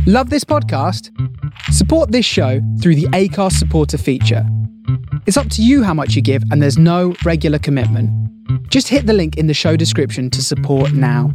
Love this podcast? Support this show through the Acast supporter feature. It's up to you how much you give, and there's no regular commitment. Just hit the link in the show description to support now.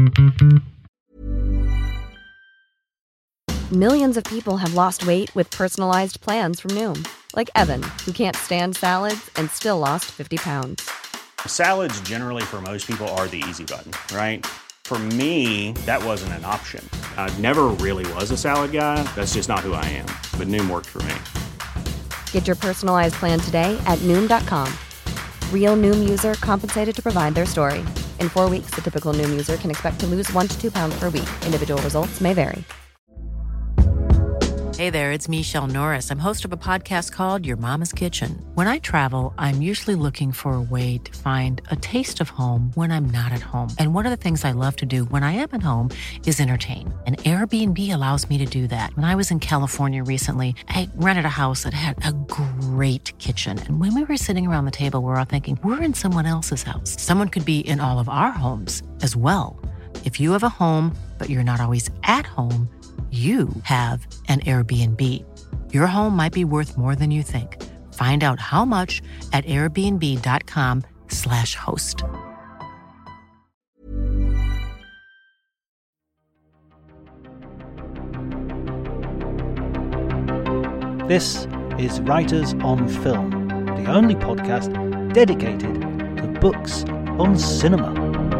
Millions of people have lost weight with personalized plans from Noom. Like Evan, who can't stand salads and still lost 50 pounds. Salads generally for most people are the easy button, right? For me, that wasn't an option. I never really was a salad guy. That's just not who I am. But Noom worked for me. Get your personalized plan today at Noom.com. Real Noom user compensated to provide their story. In 4 weeks, the typical Noom user can expect to lose 1 to 2 pounds per week. Individual results may vary. Hey there, it's Michelle Norris. I'm host of a podcast called Your Mama's Kitchen. When I travel, I'm usually looking for a way to find a taste of home when I'm not at home. And one of the things I love to do when I am at home is entertain. And Airbnb allows me to do that. When I was in California recently, I rented a house that had a great kitchen. And when we were sitting around the table, we're all thinking, we're in someone else's house. Someone could be in all of our homes as well. If you have a home, but you're not always at home, you have an Airbnb. Your home might be worth more than you think. Find out how much at airbnb.com/host. This is Writers on Film, the only podcast dedicated to books on cinema.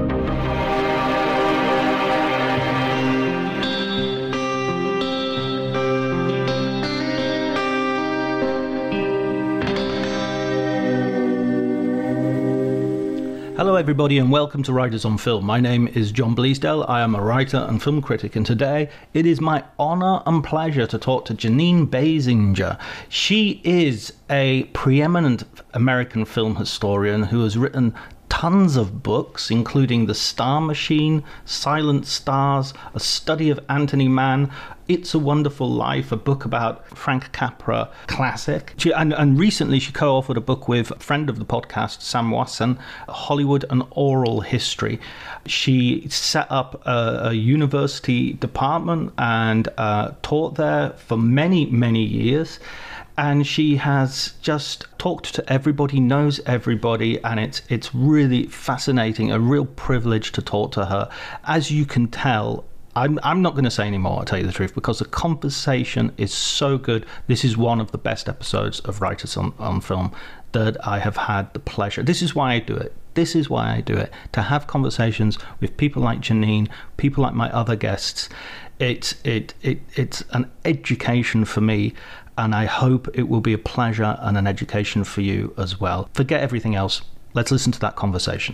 Hello everybody and welcome to Writers on Film. My name is John Bleasdale. I am a writer and film critic, and today it is my honour and pleasure to talk to Janine Basinger. She is a preeminent American film historian who has written tons of books, including The Star Machine, Silent Stars, A Study of Anthony Mann, It's a Wonderful Life, a book about Frank Capra classic. And recently she co-authored a book with a friend of the podcast, Sam Wasson, Hollywood, an Oral History. She set up a university department and taught there for many, many years. And she has just talked to everybody, knows everybody, and it's really fascinating, a real privilege to talk to her. As you can tell, I'm not going to say any more, I'll tell you the truth, because the conversation is so good. This is one of the best episodes of Writers on Film that I have had the pleasure. This is why I do it. This is why I do it, to have conversations with people like Janine, people like my other guests. It's an education for me, and I hope it will be a pleasure and an education for you as well. Forget everything else. Let's listen to that conversation.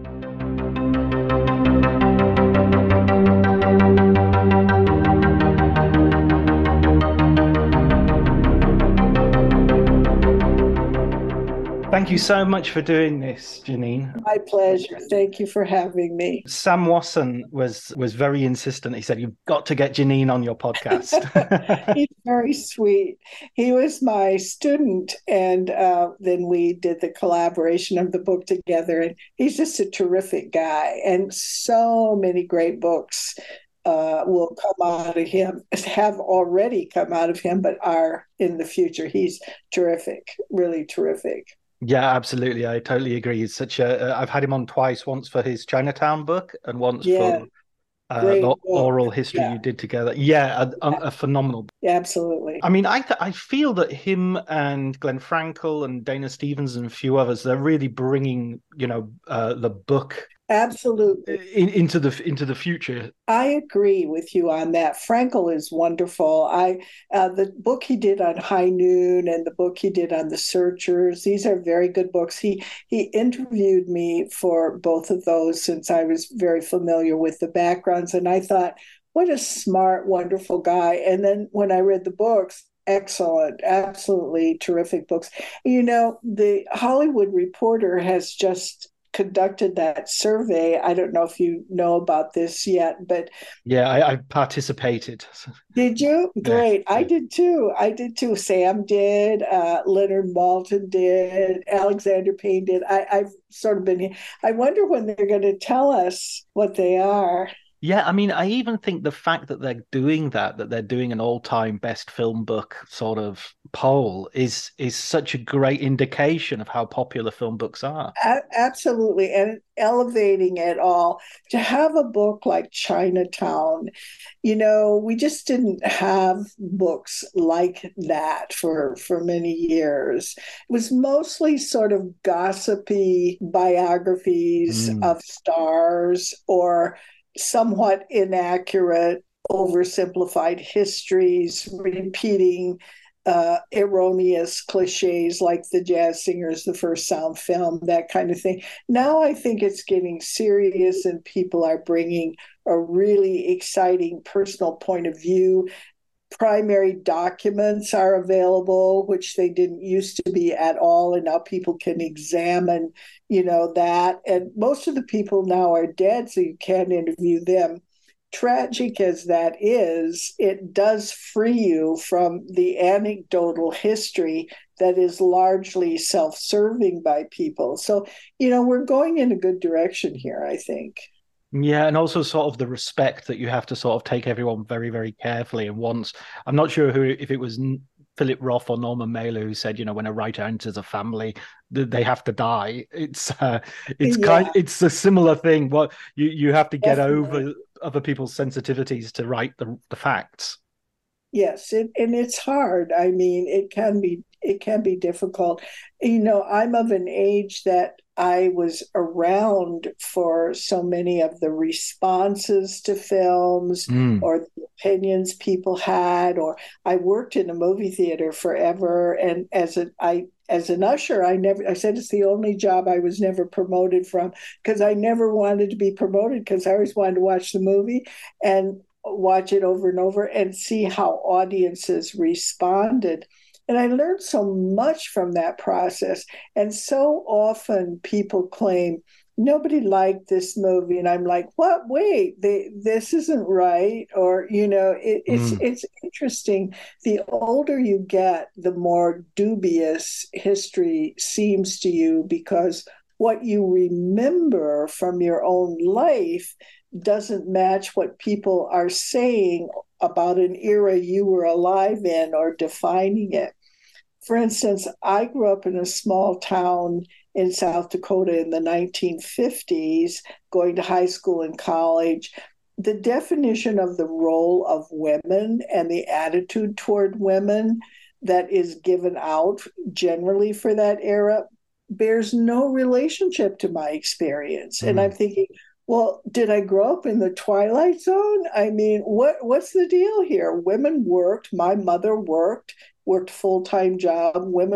Thank you so much for doing this, Janine. My pleasure. Thank you for having me. Sam Wasson was very insistent. He said, you've got to get Janine on your podcast. He's very sweet. He was my student, and then we did the collaboration of the book together. And he's just a terrific guy. And so many great books will come out of him, have already come out of him, but are in the future. He's terrific, really terrific. Yeah, absolutely. I totally agree. He's such a. I've had him on twice. Once for his Chinatown book, and once for the oral history you did together. Yeah, a phenomenal book. Yeah, absolutely. I mean, I feel that him and Glenn Frankel and Dana Stevens and a few others, they're really bringing the book absolutely into the future. I agree with you on that. Frankel is wonderful. The book he did on High Noon and the book he did on The Searchers, these are very good books. He interviewed me for both of those since I was very familiar with the backgrounds, and I thought, what a smart, wonderful guy. And then when I read the books, excellent, absolutely terrific books. The Hollywood Reporter has just conducted that survey. I don't know if you know about this yet, but yeah, I participated. Did you? Great. Yeah. I did too. Sam did, Leonard Maltin did, Alexander Payne did. I've sort of been here. I wonder when they're going to tell us what they are. Yeah, I mean, I even think the fact that they're doing that they're doing an all-time best film book sort of poll is such a great indication of how popular film books are. Absolutely, and elevating it all. To have a book like Chinatown, we just didn't have books like that for many years. It was mostly sort of gossipy biographies Mm. of stars or somewhat inaccurate, oversimplified histories, repeating erroneous cliches like the jazz singers, the first sound film, that kind of thing. Now I think it's getting serious and people are bringing a really exciting personal point of view. Primary documents are available, which they didn't used to be at all. And now people can examine, that. And most of the people now are dead, so you can't interview them. Tragic as that is, it does free you from the anecdotal history that is largely self serving by people. So, we're going in a good direction here, I think. Yeah, and also sort of the respect that you have to sort of take everyone very, very carefully. And once, I'm not sure who, if it was Philip Roth or Norman Mailer who said, when a writer enters a family, they have to die. Yeah, it's a similar thing. What you have to get definitely. over other people's sensitivities to write the facts. Yes, and it's hard. I mean, it can be difficult. I'm of an age that I was around for so many of the responses to films Mm. or the opinions people had, or I worked in a movie theater forever. And as an usher, I said it's the only job I was never promoted from because I never wanted to be promoted because I always wanted to watch the movie and watch it over and over and see how audiences responded. And I learned so much from that process. And so often people claim nobody liked this movie, and I'm like, what? Wait, this isn't right. Or it's Mm. it's interesting. The older you get, the more dubious history seems to you because what you remember from your own life doesn't match what people are saying about an era you were alive in or defining it. For instance, I grew up in a small town in South Dakota in the 1950s, going to high school and college. The definition of the role of women and the attitude toward women that is given out generally for that era bears no relationship to my experience. And I'm Mm. thinking, well, did I grow up in the Twilight Zone? I mean, what's the deal here? Women worked. My mother worked full-time job.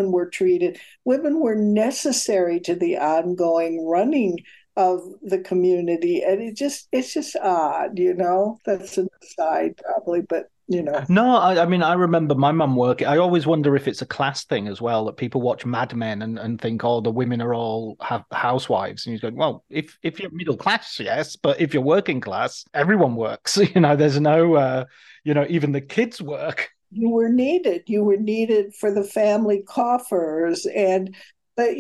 Women were necessary to the ongoing running of the community. And it's just odd, That's an aside probably, but. No, I mean, I remember my mum working. I always wonder if it's a class thing as well, that people watch Mad Men and think, oh, the women are all have housewives. And he's going, well, if you're middle class, yes, but if you're working class, everyone works. There's no, even the kids work. You were needed for the family coffers. But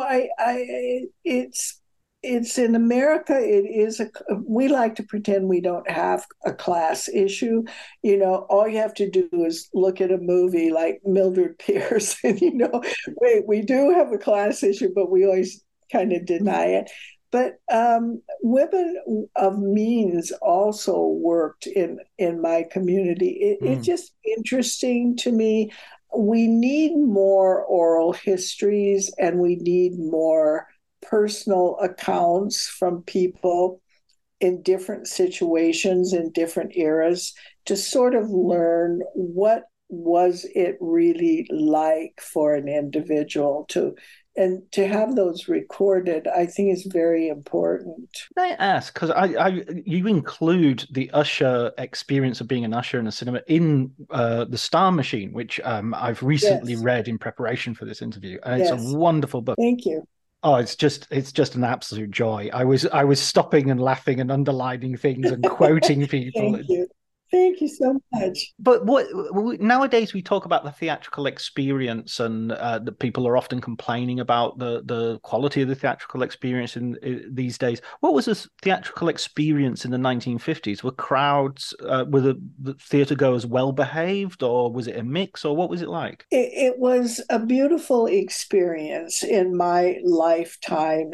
it's in America. We like to pretend we don't have a class issue. All you have to do is look at a movie like Mildred Pierce and we do have a class issue, but we always kind of deny it. But women of means also worked in my community. It's Mm. just interesting to me. We need more oral histories and we need more personal accounts from people in different situations in different eras to sort of learn what was it really like for an individual to have those recorded. I think is very important. Can I ask, because you include the usher experience of being an usher in a cinema in the Star Machine, which I've recently Yes, read in preparation for this interview, and it's a yes. wonderful book. Thank you. Oh, it's just an absolute joy. I was stopping and laughing and underlining things and quoting people. Thank you. Thank you so much. But nowadays we talk about the theatrical experience, and the people are often complaining about the quality of the theatrical experience in these days. What was the theatrical experience in the 1950s? Were crowds, were the theater goers well behaved, or was it a mix, or what was it like? It was a beautiful experience in my lifetime.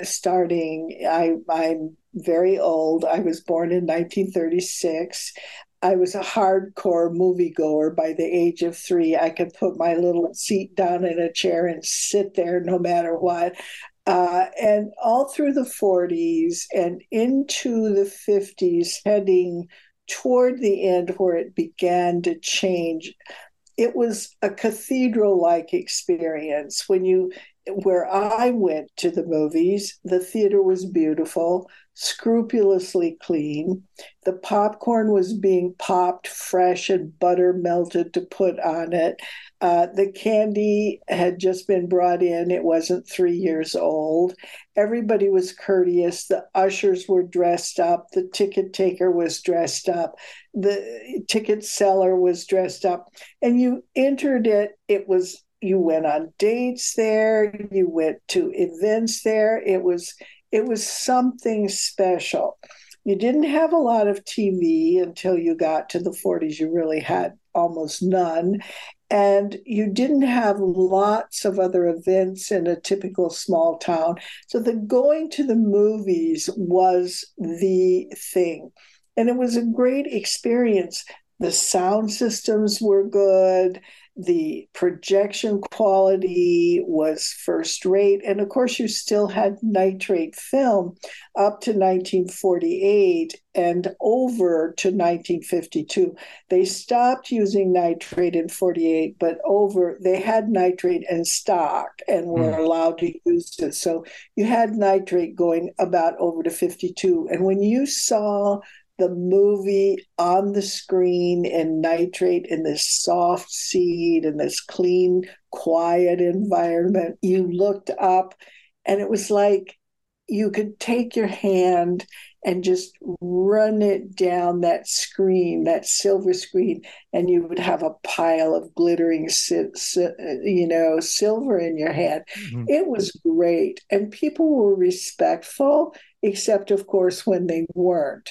I'm very old. I was born in 1936. I was a hardcore moviegoer by the age of 3. I could put my little seat down in a chair and sit there no matter what. And all through the 40s and into the 50s, heading toward the end where it began to change, it was a cathedral-like experience. Where I went to the movies, the theater was beautiful, scrupulously clean. The popcorn was being popped fresh and butter melted to put on it. The candy had just been brought in. It wasn't 3 years old. Everybody was courteous. The ushers were dressed up. The ticket taker was dressed up. The ticket seller was dressed up. And you entered it. You went on dates there. You went to events there. It was something special. You didn't have a lot of TV until you got to the 40s. You really had almost none. And you didn't have lots of other events in a typical small town. So the going to the movies was the thing. And it was a great experience. The sound systems were good. The projection quality was first rate. And of course, you still had nitrate film up to 1948 and over to 1952. They stopped using nitrate in 48, but they had nitrate in stock and were allowed to use it. So you had nitrate going about over to 52. And when you saw the movie on the screen in nitrate in this soft seat and this clean, quiet environment, you looked up and it was like you could take your hand and just run it down that screen, that silver screen, and you would have a pile of glittering, silver in your hand. Mm-hmm. It was great. And people were respectful, except, of course, when they weren't.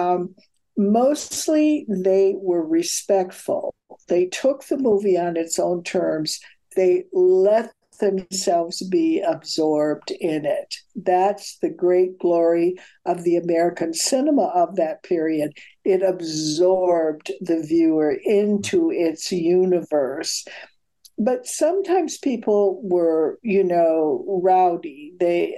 Mostly they were respectful. They took the movie on its own terms. They let themselves be absorbed in it. That's the great glory of the American cinema of that period. It absorbed the viewer into its universe. But sometimes people were, rowdy.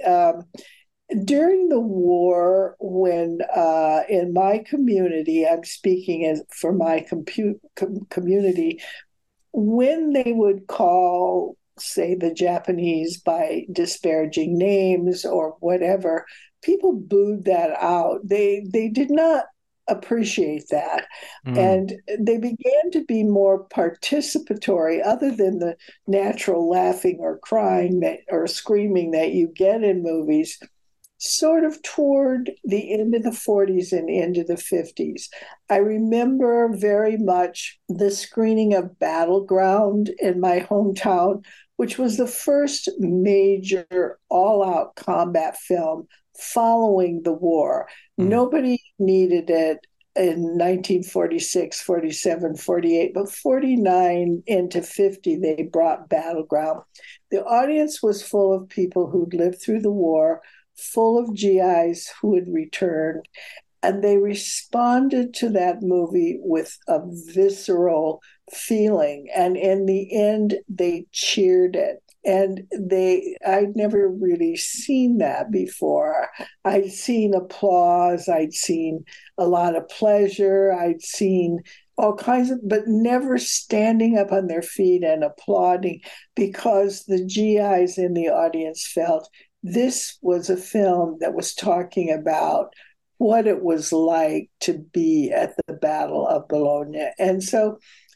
During the war, when in my community, I'm speaking for my community, when they would call, say, the Japanese by disparaging names or whatever, people booed that out. They did not appreciate that. And they began to be more participatory, other than the natural laughing or crying or screaming that you get in movies, sort of toward the end of the 40s and into the 50s. I remember very much the screening of Battleground in my hometown, which was the first major all-out combat film following the war. Nobody needed it in 1946, 47, 48, but 49 into 50, they brought Battleground. The audience was full of people who'd lived through the war, full of GIs who had returned, and they responded to that movie with a visceral feeling. And in the end, they cheered it. And I'd never really seen that before. I'd seen applause, I'd seen a lot of pleasure, I'd seen all kinds of, but never standing up on their feet and applauding, because the GIs in the audience felt this was a film that was talking about what it was like to be at the Battle of Bologna. And so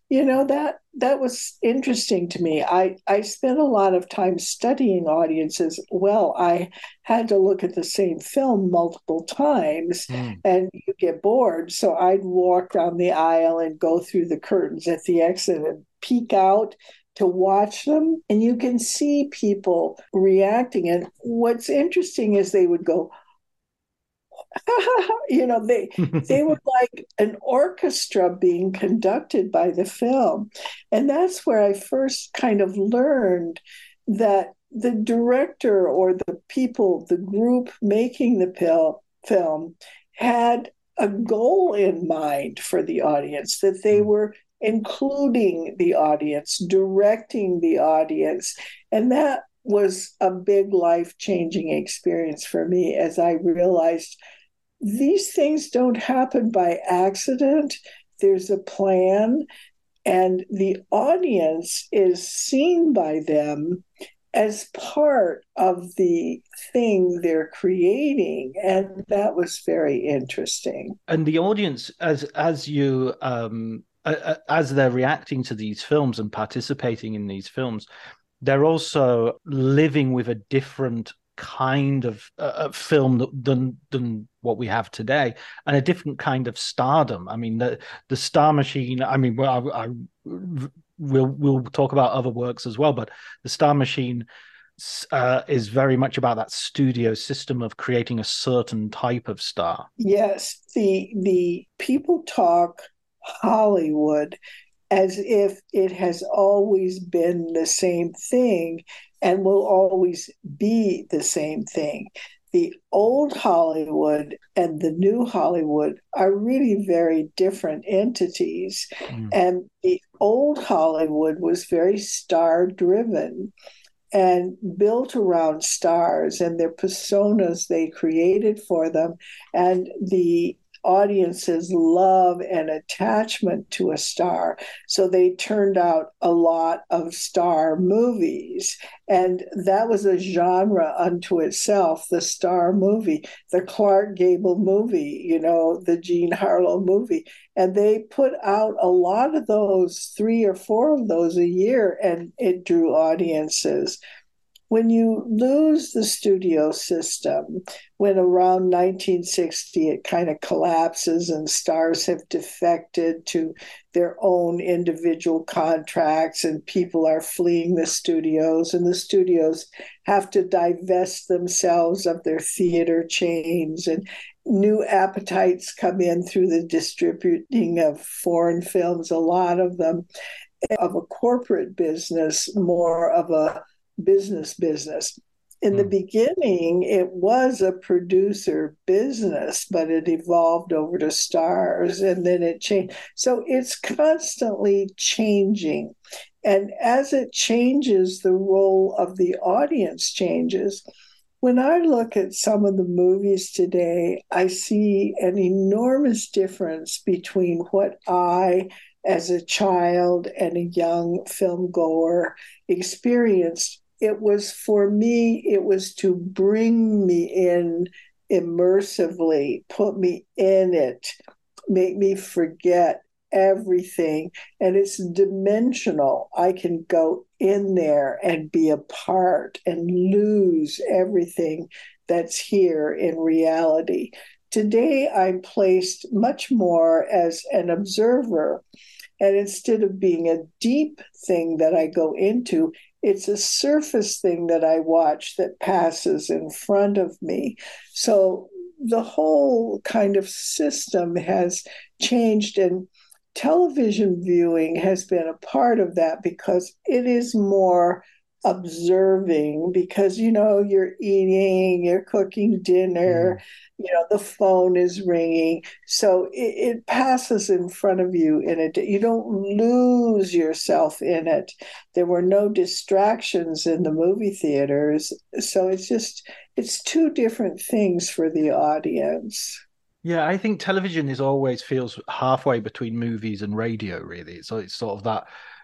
That was interesting to me. I spent a lot of time studying audiences. Well, I had to look at the same film multiple times and you get bored. So I'd walk down the aisle and go through the curtains at the exit and peek out to watch them. And you can see people reacting. And what's interesting is they would go, they were like an orchestra being conducted by the film. And that's where I first kind of learned that the director or the people, the group making the film had a goal in mind for the audience, that they were including the audience, directing the audience. And that was a big life-changing experience for me as I realized these things don't happen by accident. There's a plan, and the audience is seen by them as part of the thing they're creating. And that was very interesting. And the audience, as they're reacting to these films and participating in these films, they're also living with a different kind of film than what we have today, and a different kind of stardom. I mean, the Star Machine. I mean, we'll talk about other works as well, but the Star Machine is very much about that studio system of creating a certain type of star. Yes, the people talk Hollywood as if it has always been the same thing and will always be the same thing. The old Hollywood and the new Hollywood are really very different entities. And the old Hollywood was very star-driven and built around stars and their personas they created for them, and the audience's love and attachment to a star. So they turned out a lot of star movies. And that was a genre unto itself, the star movie, the Clark Gable movie, the Jean Harlow movie. And they put out a lot of those, 3 or 4 of those a year, and it drew audiences. When you lose the studio system, when around 1960 it kind of collapses and stars have defected to their own individual contracts and people are fleeing the studios, and the studios have to divest themselves of their theater chains, and new appetites come in through the distributing of foreign films, a lot of them, of a corporate business, more of a business. In the beginning, it was a producer business, but it evolved over to stars, and then it changed. So it's constantly changing. And as it changes, the role of the audience changes. When I look at some of the movies today, I see an enormous difference between what I, as a child and a young film goer, experienced. It was, for me, it was to bring me in immersively, put me in it, make me forget everything. And it's dimensional. I can go in there and be a part and lose everything that's here in reality. Today, I'm placed much more as an observer. And instead of being a deep thing that I go into, it's a surface thing that I watch that passes in front of me. So the whole kind of system has changed, and television viewing has been a part of that because it is more observing, because you're eating, you're cooking dinner, the phone is ringing, so it passes in front of you in it. You don't lose yourself in it. There were no distractions in the movie theaters, so it's 2 different things for the audience. Yeah, I think television always feels halfway between movies and radio, really. So it's sort of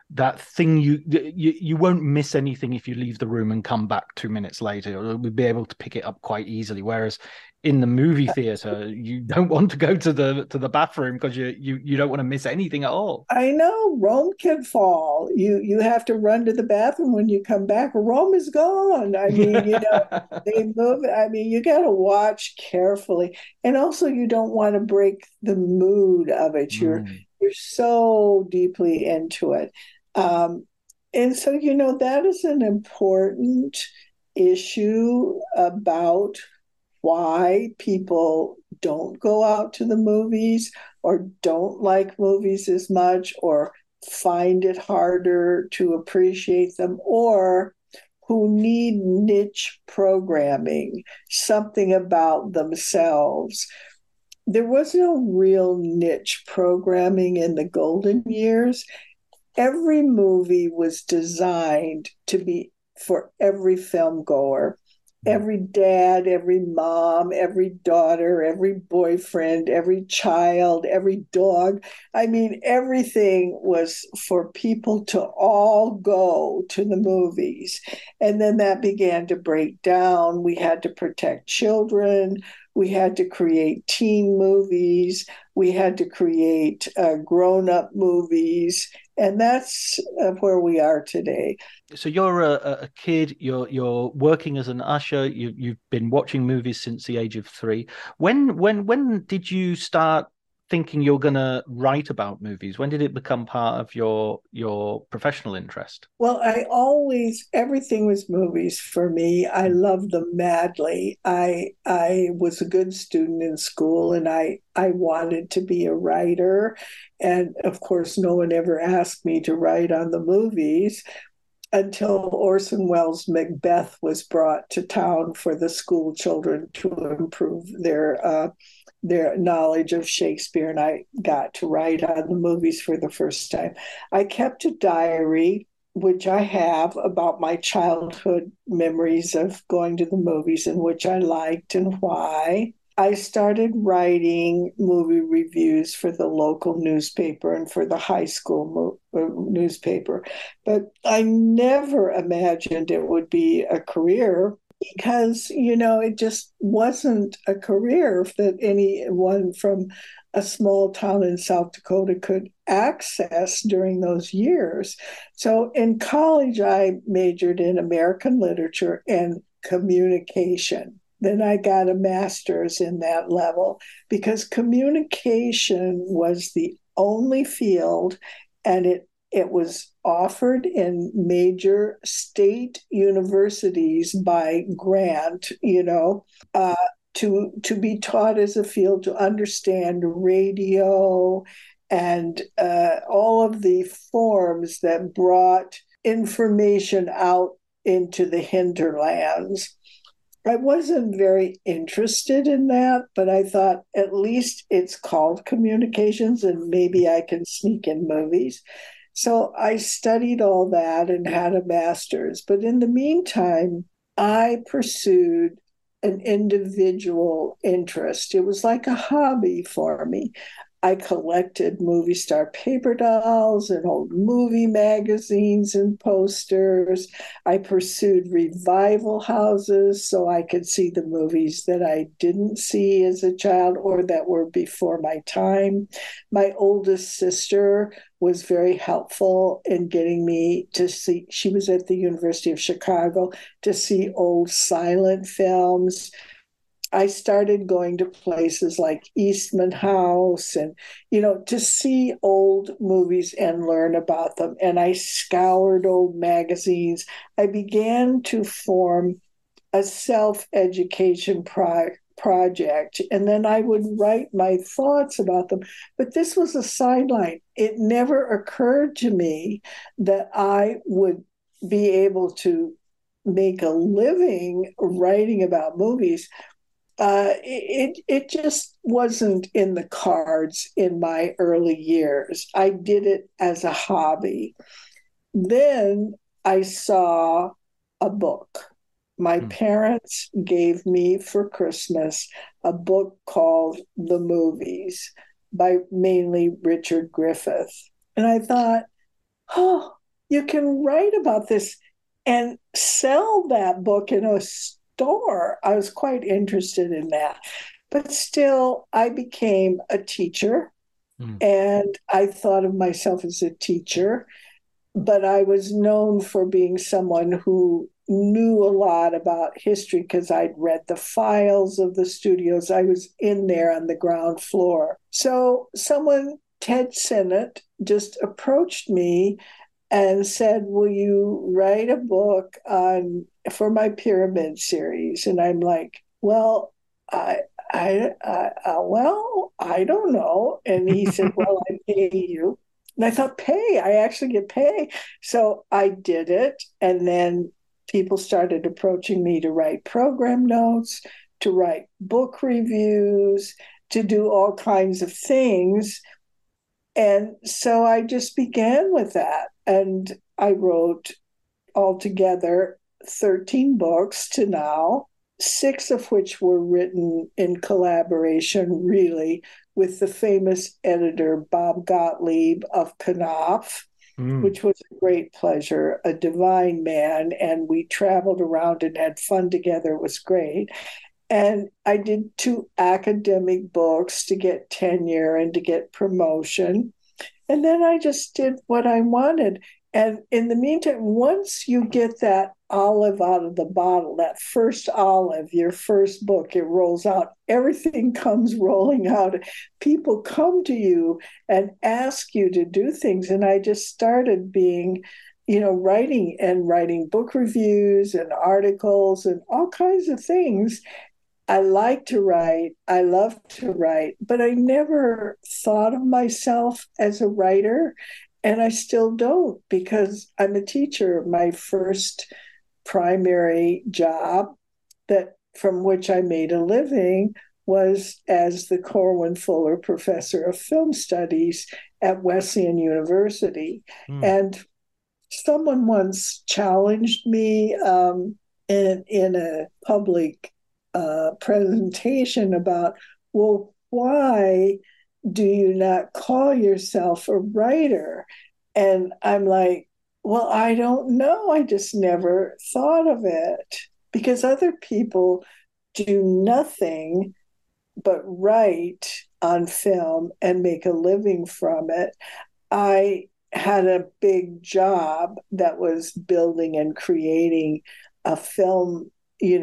that thing you won't miss anything if you leave the room and come back 2 minutes later. You'll be able to pick it up quite easily. Whereas in the movie theater, you don't want to go to the bathroom because you don't want to miss anything at all. I know Rome can fall. You have to run to the bathroom when you come back. Rome is gone. I mean, they move. I mean, you got to watch carefully, and also you don't want to break the mood of it. You're so deeply into it. And so, that is an important issue about why people don't go out to the movies or don't like movies as much or find it harder to appreciate them, or who need niche programming, something about themselves. There was no real niche programming in the golden years. Every movie was designed to be for every film goer, every dad, every mom, every daughter, every boyfriend, every child, every dog. I mean, everything was for people to all go to the movies. And then that began to break down. We had to protect children. We had to create teen movies. We had to create grown-up movies. And that's where we are today. So you're a kid. You're working as an usher. You've been watching movies since the age of 3. When did you start thinking you're going to write about movies? When did it become part of your professional interest? Well, everything was movies for me. I loved them madly. I was a good student in school, and I wanted to be a writer. And of course, no one ever asked me to write on the movies until Orson Welles' Macbeth was brought to town for the school children to improve their knowledge of Shakespeare, and I got to write on the movies for the first time. I kept a diary, which I have, about my childhood memories of going to the movies and which I liked and why. I started writing movie reviews for the local newspaper and for the high school newspaper, but I never imagined it would be a career, because, it just wasn't a career that anyone from a small town in South Dakota could access during those years. So in college, I majored in American literature and communication. Then I got a master's in that level because communication was the only field, and it was offered in major state universities by grant, to be taught as a field, to understand radio and all of the forms that brought information out into the hinterlands. I wasn't very interested in that, but I thought at least it's called communications and maybe I can sneak in movies. So I studied all that and had a master's. But in the meantime, I pursued an individual interest. It was like a hobby for me. I collected movie star paper dolls and old movie magazines and posters. I pursued revival houses so I could see the movies that I didn't see as a child or that were before my time. My oldest sister was very helpful in getting me to see, she was at the University of Chicago, to see old silent films. I started going to places like Eastman House and, to see old movies and learn about them. And I scoured old magazines. I began to form a self-education project, and then I would write my thoughts about them. But this was a sideline. It never occurred to me that I would be able to make a living writing about movies. It just wasn't in the cards in my early years. I did it as a hobby. Then I saw a book. My parents gave me for Christmas a book called The Movies by mainly Richard Griffith. And I thought, oh, you can write about this and sell that book in a store. I was quite interested in that. But still, I became a teacher, and I thought of myself as a teacher, but I was known for being someone who knew a lot about history because I'd read the files of the studios. I was in there on the ground floor. So someone, Ted Sinnott, just approached me and said, "Will you write a book for my Pyramid series?" And I'm like, "Well, I don't know." And he said, "Well, I pay you." And I thought, pay? I actually get pay. So I did it. And then people started approaching me to write program notes, to write book reviews, to do all kinds of things. And so I just began with that. And I wrote altogether 13 books to now, 6 of which were written in collaboration, really, with the famous editor Bob Gottlieb of Knopf, which was a great pleasure, a divine man. And we traveled around and had fun together. It was great. And I did 2 academic books to get tenure and to get promotion. And then I just did what I wanted. And in the meantime, once you get that olive out of the bottle, that first olive, your first book, it rolls out. Everything comes rolling out. People come to you and ask you to do things. And I just started being, writing book reviews and articles and all kinds of things. I like to write. I love to write, but I never thought of myself as a writer. And I still don't, because I'm a teacher. My first primary job from which I made a living was as the Corwin Fuller Professor of Film Studies at Wesleyan University. And someone once challenged me in a public presentation about, well, why do you not call yourself a writer? And I'm like, well, I don't know. I just never thought of it, because other people do nothing but write on film and make a living from it. I had a big job that was building and creating a film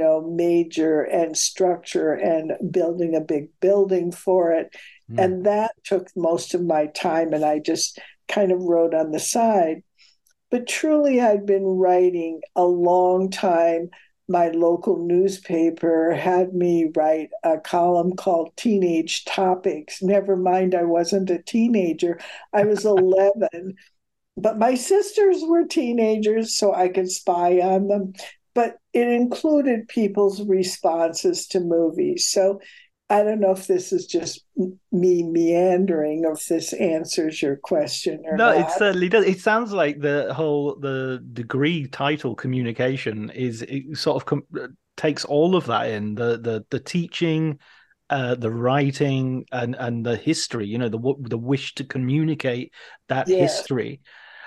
major and structure and building a big building for it. And that took most of my time, and I just kind of wrote on the side. But truly, I'd been writing a long time. My local newspaper had me write a column called Teenage Topics. Never mind, I wasn't a teenager. I was 11, but my sisters were teenagers, so I could spy on them. But it included people's responses to movies. So I don't know if this is just me meandering, or if this answers your question or no, not. it certainly does. It sounds like the degree title communication it sort of takes all of that in, the teaching, the writing, and the history. The wish to communicate that history.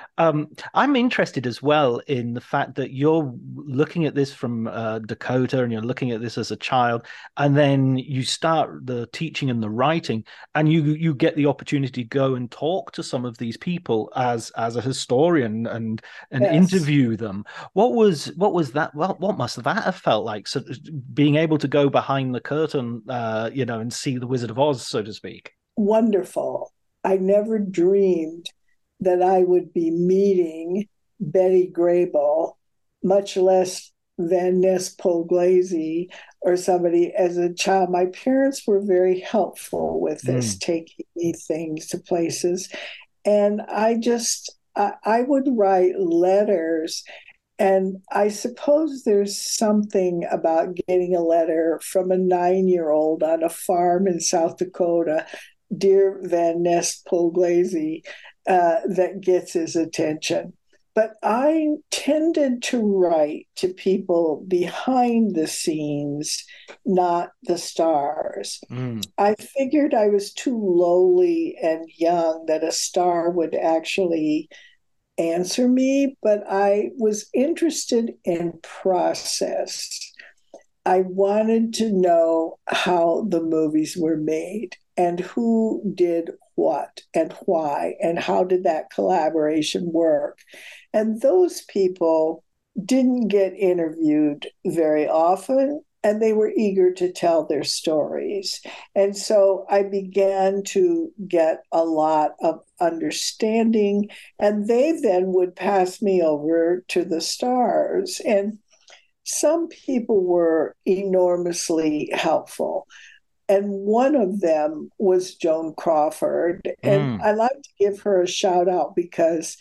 I'm interested as well in the fact that you're looking at this from Dakota, and you're looking at this as a child, and then you start the teaching and the writing, and you get the opportunity to go and talk to some of these people as a historian and interview them. What was that? Well, what must that have felt like? So being able to go behind the curtain, and see the Wizard of Oz, so to speak. Wonderful. I never dreamed that I would be meeting Betty Grable, much less Van Ness Pugliese or somebody, as a child. My parents were very helpful with this, taking me things to places. And I would write letters. And I suppose there's something about getting a letter from a 9-year-old on a farm in South Dakota, dear Van Ness Pugliese, that gets his attention. But I tended to write to people behind the scenes, not the stars. I figured I was too lowly and young that a star would actually answer me, but I was interested in process. I wanted to know how the movies were made and who did what and why and how did that collaboration work. And those people didn't get interviewed very often, and they were eager to tell their stories. And so I began to get a lot of understanding, and they then would pass me over to the stars. And some people were enormously helpful. And one of them was Joan Crawford. And I like to give her a shout out because,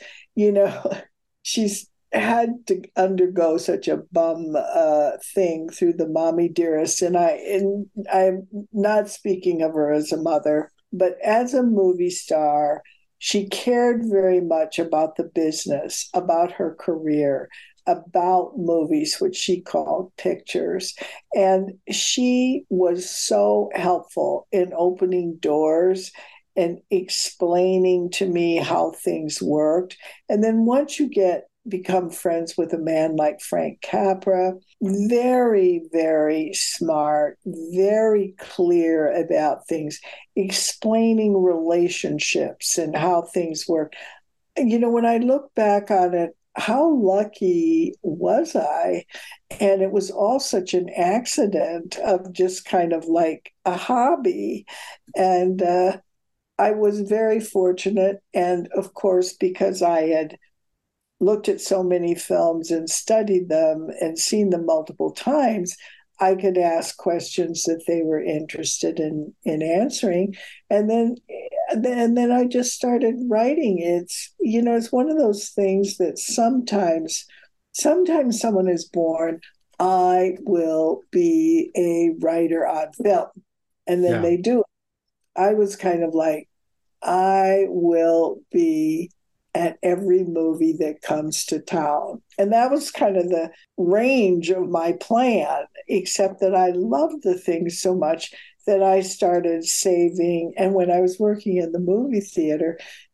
she's had to undergo such a bum thing through the Mommy Dearest. And I'm not speaking of her as a mother, but as a movie star, she cared very much about the business, about her career, about movies, which she called pictures. And she was so helpful in opening doors and explaining to me how things worked. And then once you become friends with a man like Frank Capra, very, very smart, very clear about things, explaining relationships and how things work. When I look back on it, how lucky was I? And it was all such an accident of just kind of like a hobby. And I was very fortunate. And of course, because I had looked at so many films and studied them and seen them multiple times, I could ask questions that they were interested in answering. And then I just started writing. It's one of those things that sometimes someone is born, I will be a writer on film. And then they do it. I was kind of like, I will be at every movie that comes to town. And that was kind of the range of my plan, except that I loved the things so much that I started saving. And when I was working in the movie theater,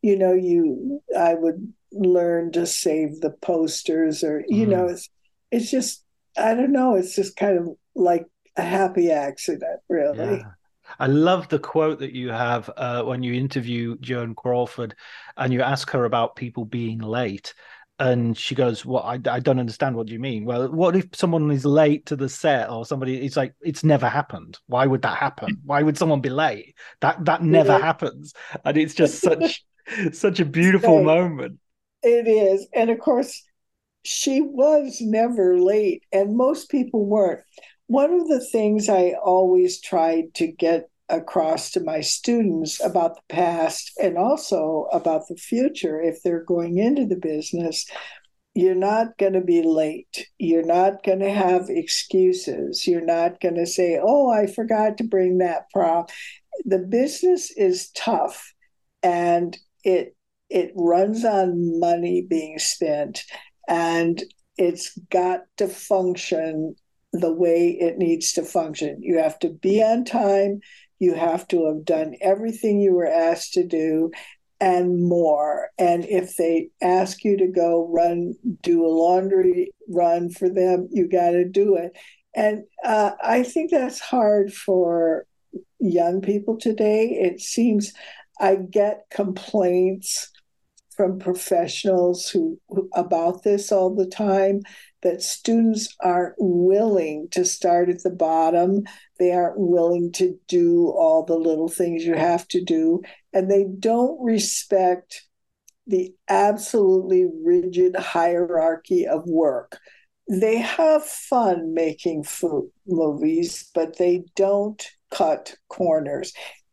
I would learn to save the posters or, it's just, I don't know, it's just kind of like a happy accident, really. Yeah. I love the quote that you have when you interview Joan Crawford and you ask her about people being late. And she goes, well, I don't understand. What do you mean? Well, what if someone is late to the set or somebody, it's like, it's never happened. Why would that happen? Why would someone be late? That never happens. And it's just such a beautiful moment. It is. And of course, she was never late and most people weren't. One of the things I always tried to get across to my students about the past and also about the future, if they're going into the business, you're not going to be late. You're not going to have excuses. You're not going to say, oh, I forgot to bring that prop. The business is tough and it runs on money being spent and it's got to function the way it needs to function. You have to be on time. You have to have done everything you were asked to do and more. And if they ask you to go do a laundry run for them, you got to do it. And I think that's hard for young people today. It seems I get complaints from professionals who about this all the time, that students aren't willing to start at the bottom. They aren't willing to do all the little things you have to do. And they don't respect the absolutely rigid hierarchy of work. They have fun making movies, but they don't cut corners.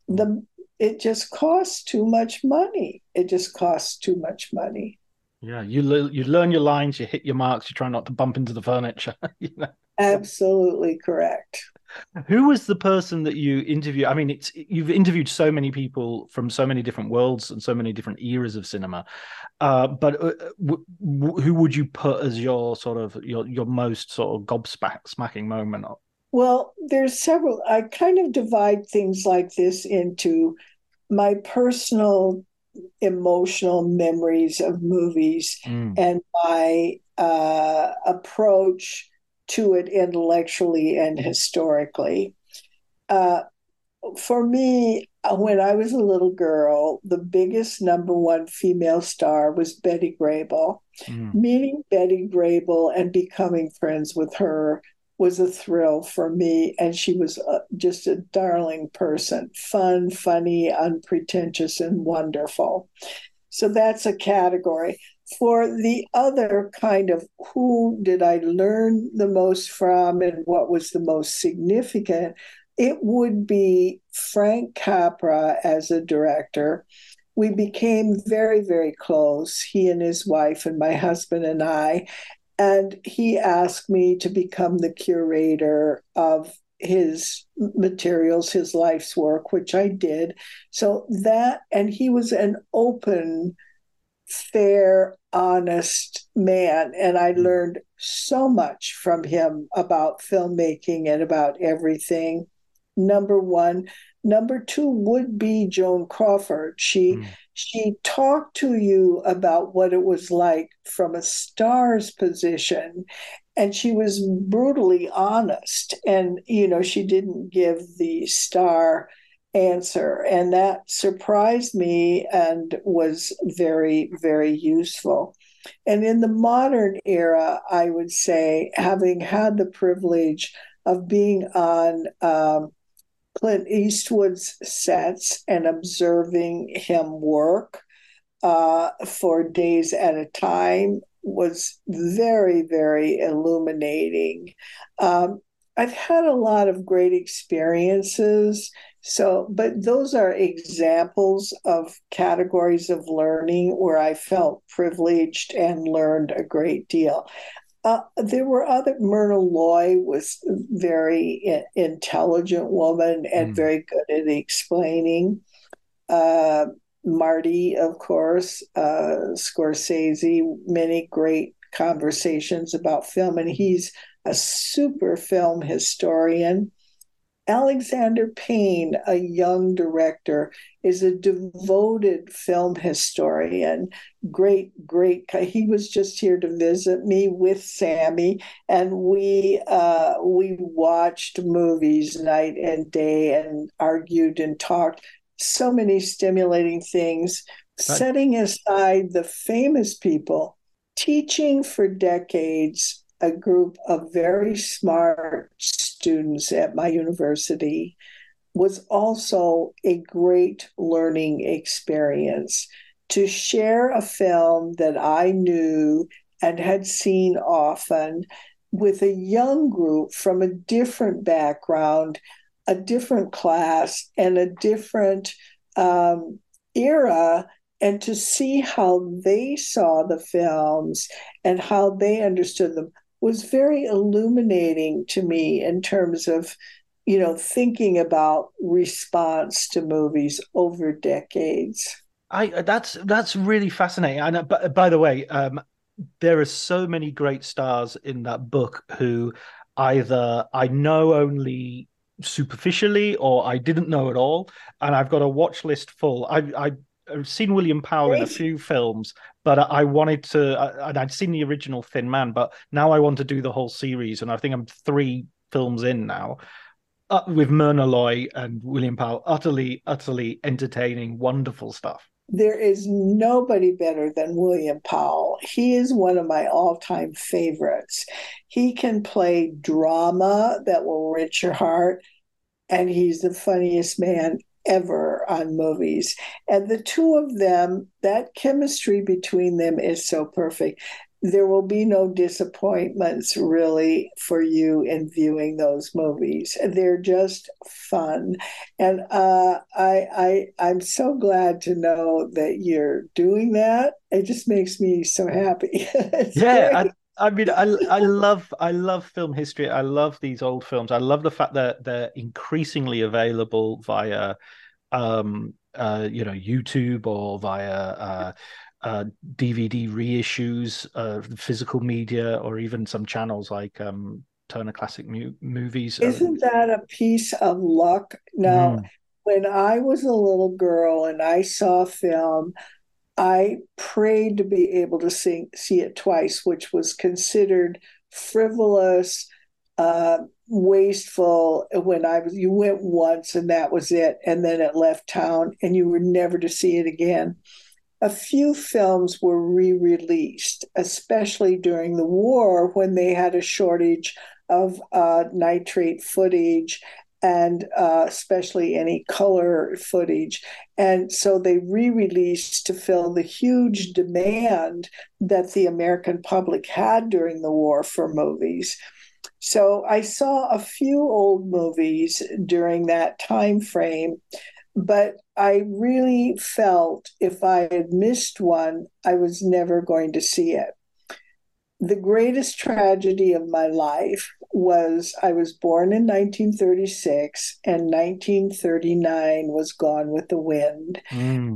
It just costs too much money. It just costs too much money. Yeah, you learn your lines, you hit your marks, you try not to bump into the furniture. Absolutely correct. Who was the person that you interviewed? I mean, you've interviewed so many people from so many different worlds and so many different eras of cinema. But who would you put as your sort of your most sort of gobsmacking moment? Well, there's several. I kind of divide things like this into my personal emotional memories of movies Mm. and my approach to it intellectually and historically. Uh, for me, when I was a little girl, the biggest number one female star was Betty Grable. Mm. Meeting Betty Grable and becoming friends with her was a thrill for me. And she was just a darling person, fun, funny, unpretentious, and wonderful. So that's a category. For the other kind of who did I learn the most from and what was the most significant, it would be Frank Capra as a director. We became very, very close, he and his wife, and my husband and I. And he asked me to become the curator of his materials, his life's work, which I did. So that, and he was an open, fair, honest man. And I learned so much from him about filmmaking and about everything. Number one. Number two would be Joan Crawford. She talked to you about what it was like from a star's position, and she was brutally honest. And she didn't give the star answer, and that surprised me and was very, very useful. And in the modern era, I would say, having had the privilege of being on Clint Eastwood's sets and observing him work for days at a time was very, very illuminating. I've had a lot of great experiences. But those are examples of categories of learning where I felt privileged and learned a great deal. There were other. Myrna Loy was a very intelligent woman and very good at explaining. Marty, of course, Scorsese, many great conversations about film, and he's a super film historian. Alexander Payne, a young director, is a devoted film historian. Great. He was just here to visit me with Sammy, and we watched movies night and day and argued and talked. So many stimulating things. Setting aside the famous people, teaching for decades a group of very smart students at my university was also a great learning experience. To share a film that I knew and had seen often with a young group from a different background, a different class, and a different era, and to see how they saw the films and how they understood them was very illuminating to me in terms of, thinking about response to movies over decades. That's really fascinating. And by the way, there are so many great stars in that book who either I know only superficially or I didn't know at all, and I've got a watch list full. I've seen William Powell in a few films, but I wanted to, and I'd seen the original Thin Man, but now I want to do the whole series, and I think I'm 3 films in now with Myrna Loy and William Powell. Utterly, utterly entertaining, wonderful stuff. There is nobody better than William Powell. He is one of my all-time favorites. He can play drama that will rent your heart, and he's the funniest man ever on movies. And the two of them, that chemistry between them is so perfect. There will be no disappointments really for you in viewing those movies. They're just fun. And I'm so glad to know that you're doing that. It just makes me so happy. Yeah, I mean, I love film history. I love these old films. I love the fact that they're increasingly available via, YouTube or via DVD reissues, physical media, or even some channels like Turner Classic Movies. Isn't that a piece of luck? Now, When I was a little girl and I saw film, I prayed to be able to see it twice, which was considered frivolous, wasteful. You went once and that was it, and then it left town, and you were never to see it again. A few films were re-released, especially during the war when they had a shortage of nitrate footage and especially any color footage. And so they re-released to fill the huge demand that the American public had during the war for movies. So I saw a few old movies during that time frame, but I really felt if I had missed one, I was never going to see it. The greatest tragedy of my life was I was born in 1936 and 1939 was Gone with the Wind. And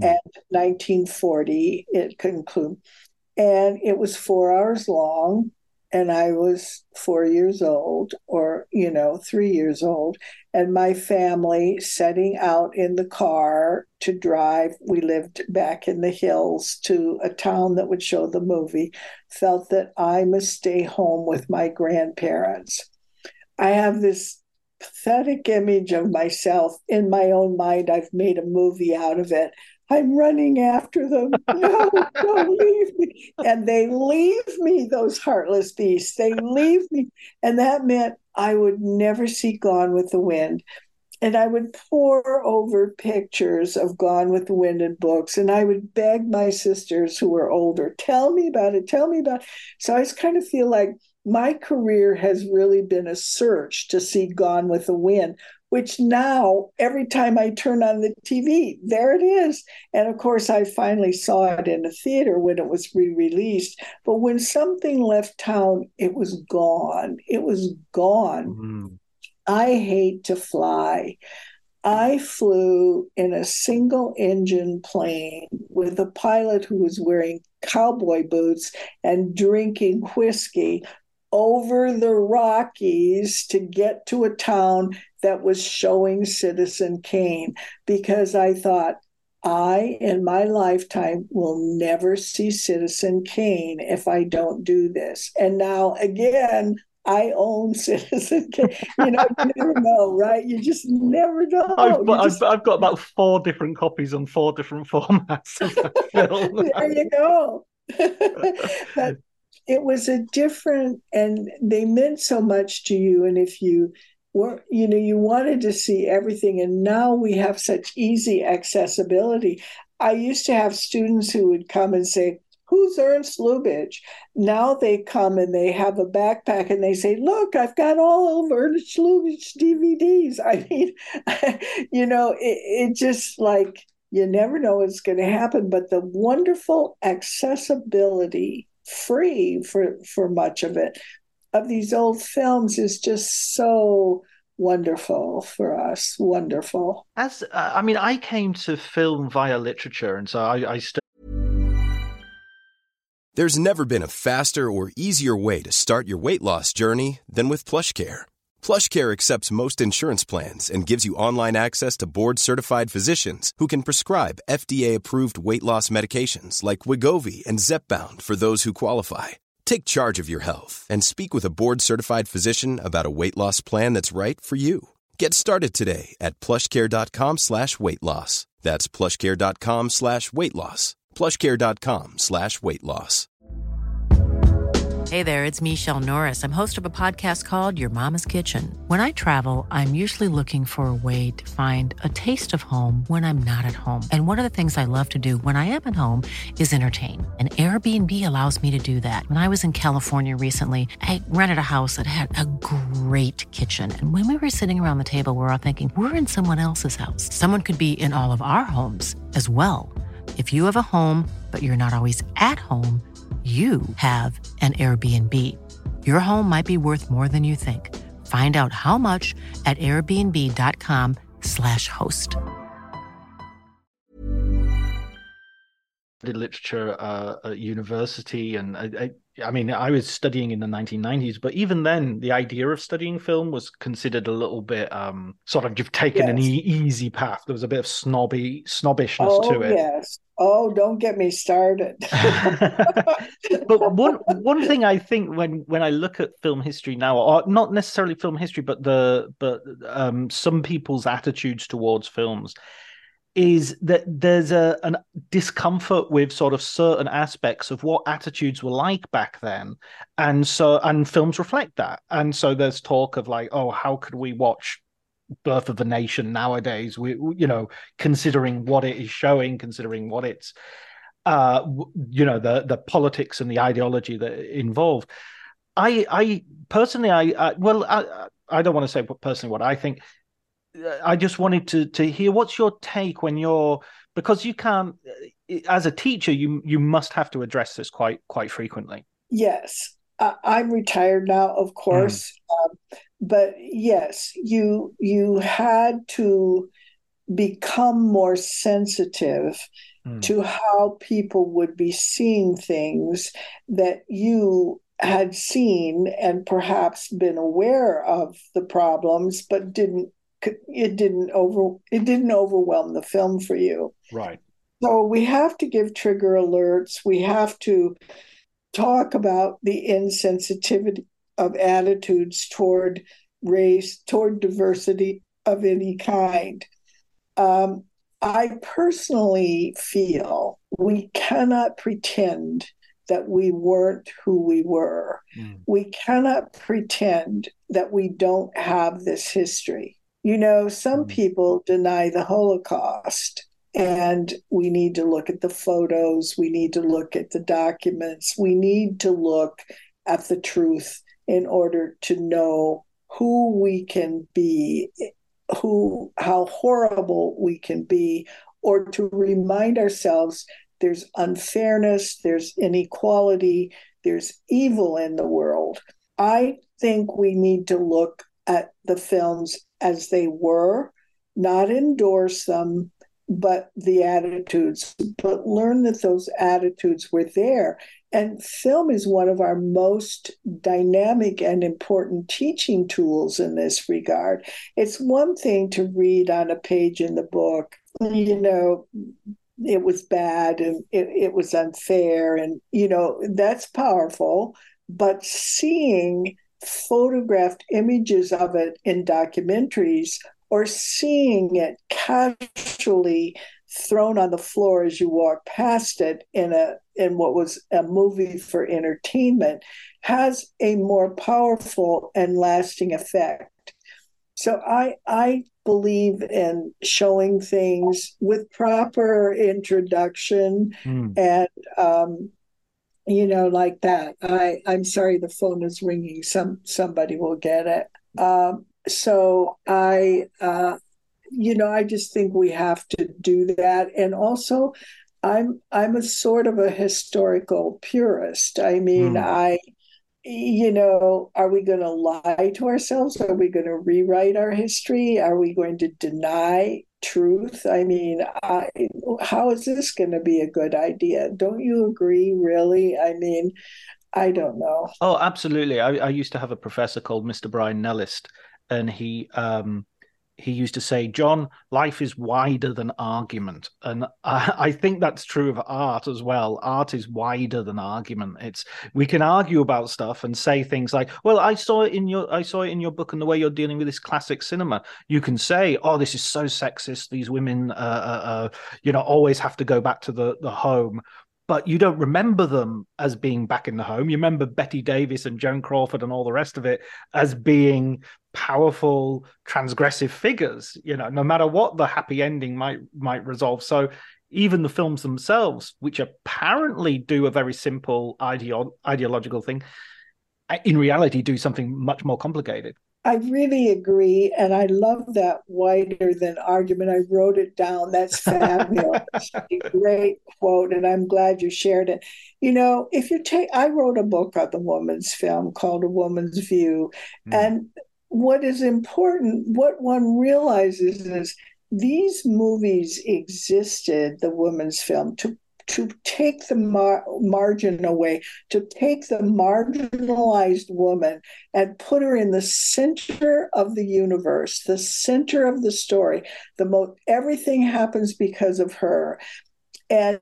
1940 it concluded. And it was 4 hours long. And I was 4 years old or, 3 years old. And my family setting out in the car to drive, we lived back in the hills to a town that would show the movie, felt that I must stay home with my grandparents. I have this pathetic image of myself in my own mind. I've made a movie out of it. I'm running after them. No, don't leave me. And they leave me, those heartless beasts. They leave me. And that meant I would never see Gone with the Wind. And I would pore over pictures of Gone with the Wind in books. And I would beg my sisters who were older, tell me about it, tell me about it. So I just kind of feel like my career has really been a search to see Gone with the Wind, which now, every time I turn on the TV, there it is. And of course, I finally saw it in a theater when it was re-released. But when something left town, it was gone. It was gone. Mm-hmm. I hate to fly. I flew in a single-engine plane with a pilot who was wearing cowboy boots and drinking whiskey over the Rockies to get to a town that was showing Citizen Kane, because I thought, I, in my lifetime, will never see Citizen Kane if I don't do this. And now, again, I own Citizen Kane. You never know, right? You just never know. I've got about 4 different copies on 4 different formats of that film. There you go. But it was a different, and they meant so much to you. And if you were, you wanted to see everything. And now we have such easy accessibility. I used to have students who would come and say, who's Ernst Lubitsch? Now they come and they have a backpack and they say, look, I've got all of Ernst Lubitsch DVDs. I mean, it just like, you never know what's going to happen. But the wonderful accessibility, free for much of it, of these old films is just so wonderful for us. Wonderful. I came to film via literature, and so I There's never been a faster or easier way to start your weight loss journey than with PlushCare. PlushCare accepts most insurance plans and gives you online access to board-certified physicians who can prescribe FDA-approved weight loss medications like Wegovy and Zepbound for those who qualify. Take charge of your health and speak with a board-certified physician about a weight loss plan that's right for you. Get started today at plushcare.com/weight-loss. That's plushcare.com/weight-loss. plushcare.com/weight-loss. Hey there, it's Michelle Norris. I'm host of a podcast called Your Mama's Kitchen. When I travel, I'm usually looking for a way to find a taste of home when I'm not at home. And one of the things I love to do when I am at home is entertain. And Airbnb allows me to do that. When I was in California recently, I rented a house that had a great kitchen. And when we were sitting around the table, we were all thinking, we're in someone else's house. Someone could be in all of our homes as well. If you have a home, but you're not always at home, you have an Airbnb. Your home might be worth more than you think. Find out how much at airbnb.com/host. studied literature at university, and I mean, I was studying in the 1990s, but even then, the idea of studying film was considered a little bit sort of you've taken an easy path. There was a bit of snobbishness to it. Yes. Oh, don't get me started. But one thing I think when I look at film history now, or not necessarily film history, but some people's attitudes towards films, is that there's an discomfort with sort of certain aspects of what attitudes were like back then, and films reflect that. And so there's talk of like, oh, how could we watch Birth of a Nation nowadays? We considering what it is showing, considering what it's the politics and the ideology that involved. I personally, I don't want to say personally what I think. I just wanted to hear what's your take because you can't, as a teacher, you must have to address this quite frequently. Yes, I'm retired now, of course, but yes, you had to become more sensitive to how people would be seeing things that you had seen and perhaps been aware of the problems, but it didn't overwhelm the film for you. Right. So we have to give trigger alerts. We have to talk about the insensitivity of attitudes toward race, toward diversity of any kind. I personally feel we cannot pretend that we weren't who we were. We cannot pretend that we don't have this history. Some people deny the Holocaust, and we need to look at the photos. We need to look at the documents. We need to look at the truth in order to know who we can be, how horrible we can be, or to remind ourselves there's unfairness, there's inequality, there's evil in the world. I think we need to look at the films as they were, not endorse them, but the attitudes, but learn that those attitudes were there. And film is one of our most dynamic and important teaching tools in this regard. It's one thing to read on a page in the book, it was bad and it was unfair, and that's powerful. But seeing photographed images of it in documentaries, or seeing it casually thrown on the floor as you walk past it in what was a movie for entertainment, has a more powerful and lasting effect. So I believe in showing things with proper introduction and like that. I'm sorry, the phone is ringing. Somebody will get it. So I just think we have to do that. And also, I'm a sort of a historical purist. I mean, are we going to lie to ourselves? Are we going to rewrite our history? Are we going to deny truth? I mean, how is this going to be a good idea? Don't you agree, really? I mean, I don't know. Oh, absolutely. I used to have a professor called Mr. Brian Nellist, and he used to say, John, life is wider than argument. And I think that's true of art as well. Art is wider than argument. We can argue about stuff and say things like, well, I saw it in your book and the way you're dealing with this classic cinema. You can say, oh, this is so sexist. These women, always have to go back to the home. But you don't remember them as being back in the home. You remember Betty Davis and Joan Crawford and all the rest of it as being powerful, transgressive figures, no matter what the happy ending might resolve. So even the films themselves, which apparently do a very simple ideological thing, in reality do something much more complicated. I really agree. And I love that wider than argument. I wrote it down. That's fabulous. Great quote. And I'm glad you shared it. I wrote a book on the woman's film called A Woman's View. And what is important, what one realizes is these movies existed, the women's film, to to take the margin away, to take the marginalized woman and put her in the center of the universe, the center of the story. Everything happens because of her. And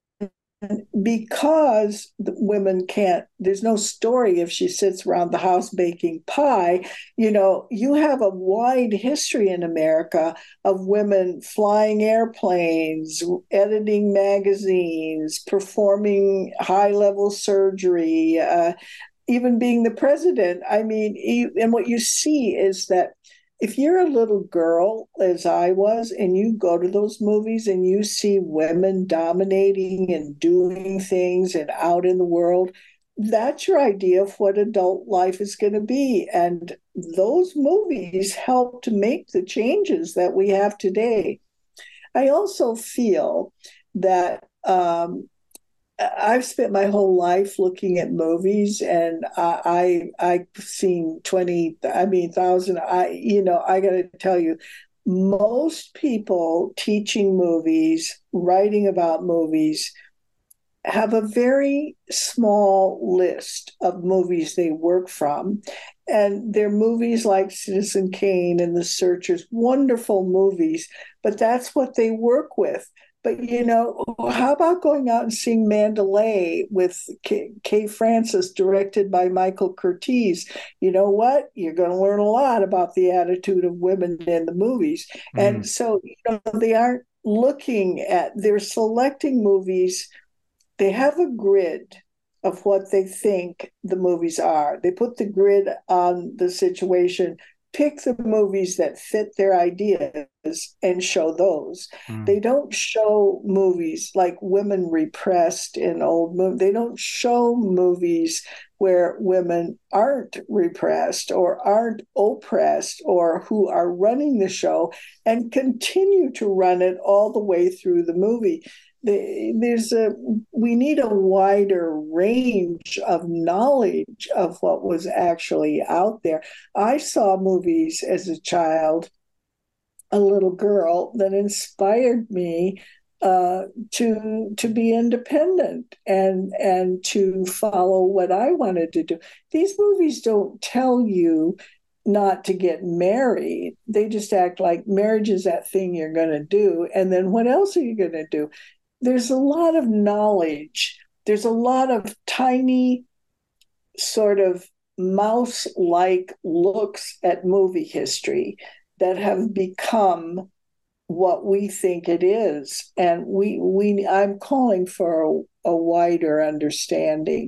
because the women can't, there's no story if she sits around the house baking pie. You have a wide history in America of women flying airplanes, editing magazines, performing high-level surgery, even being the president. I mean, and what you see is that if you're a little girl, as I was, and you go to those movies and you see women dominating and doing things and out in the world, that's your idea of what adult life is going to be. And those movies helped make the changes that we have today. I also feel that I've spent my whole life looking at movies, and I've seen 1,000. I got to tell you, most people teaching movies, writing about movies, have a very small list of movies they work from. And they're movies like Citizen Kane and The Searchers, wonderful movies, but that's what they work with. But, how about going out and seeing Mandalay with Kay Francis, directed by Michael Curtiz? You know what? You're going to learn a lot about the attitude of women in the movies. And so, they aren't they're selecting movies. They have a grid of what they think the movies are. They put the grid on the situation, pick the movies that fit their ideas and show those. They don't show movies like women repressed in old movies. They don't show movies where women aren't repressed or aren't oppressed, or who are running the show and continue to run it all the way through the movie. We need a wider range of knowledge of what was actually out there. I saw movies as a child, a little girl, that inspired me to be independent and to follow what I wanted to do. These movies don't tell you not to get married. They just act like marriage is that thing you're going to do. And then what else are you going to do? There's a lot of knowledge. There's a lot of tiny sort of mouse-like looks at movie history that have become what we think it is. And I'm calling for a wider understanding.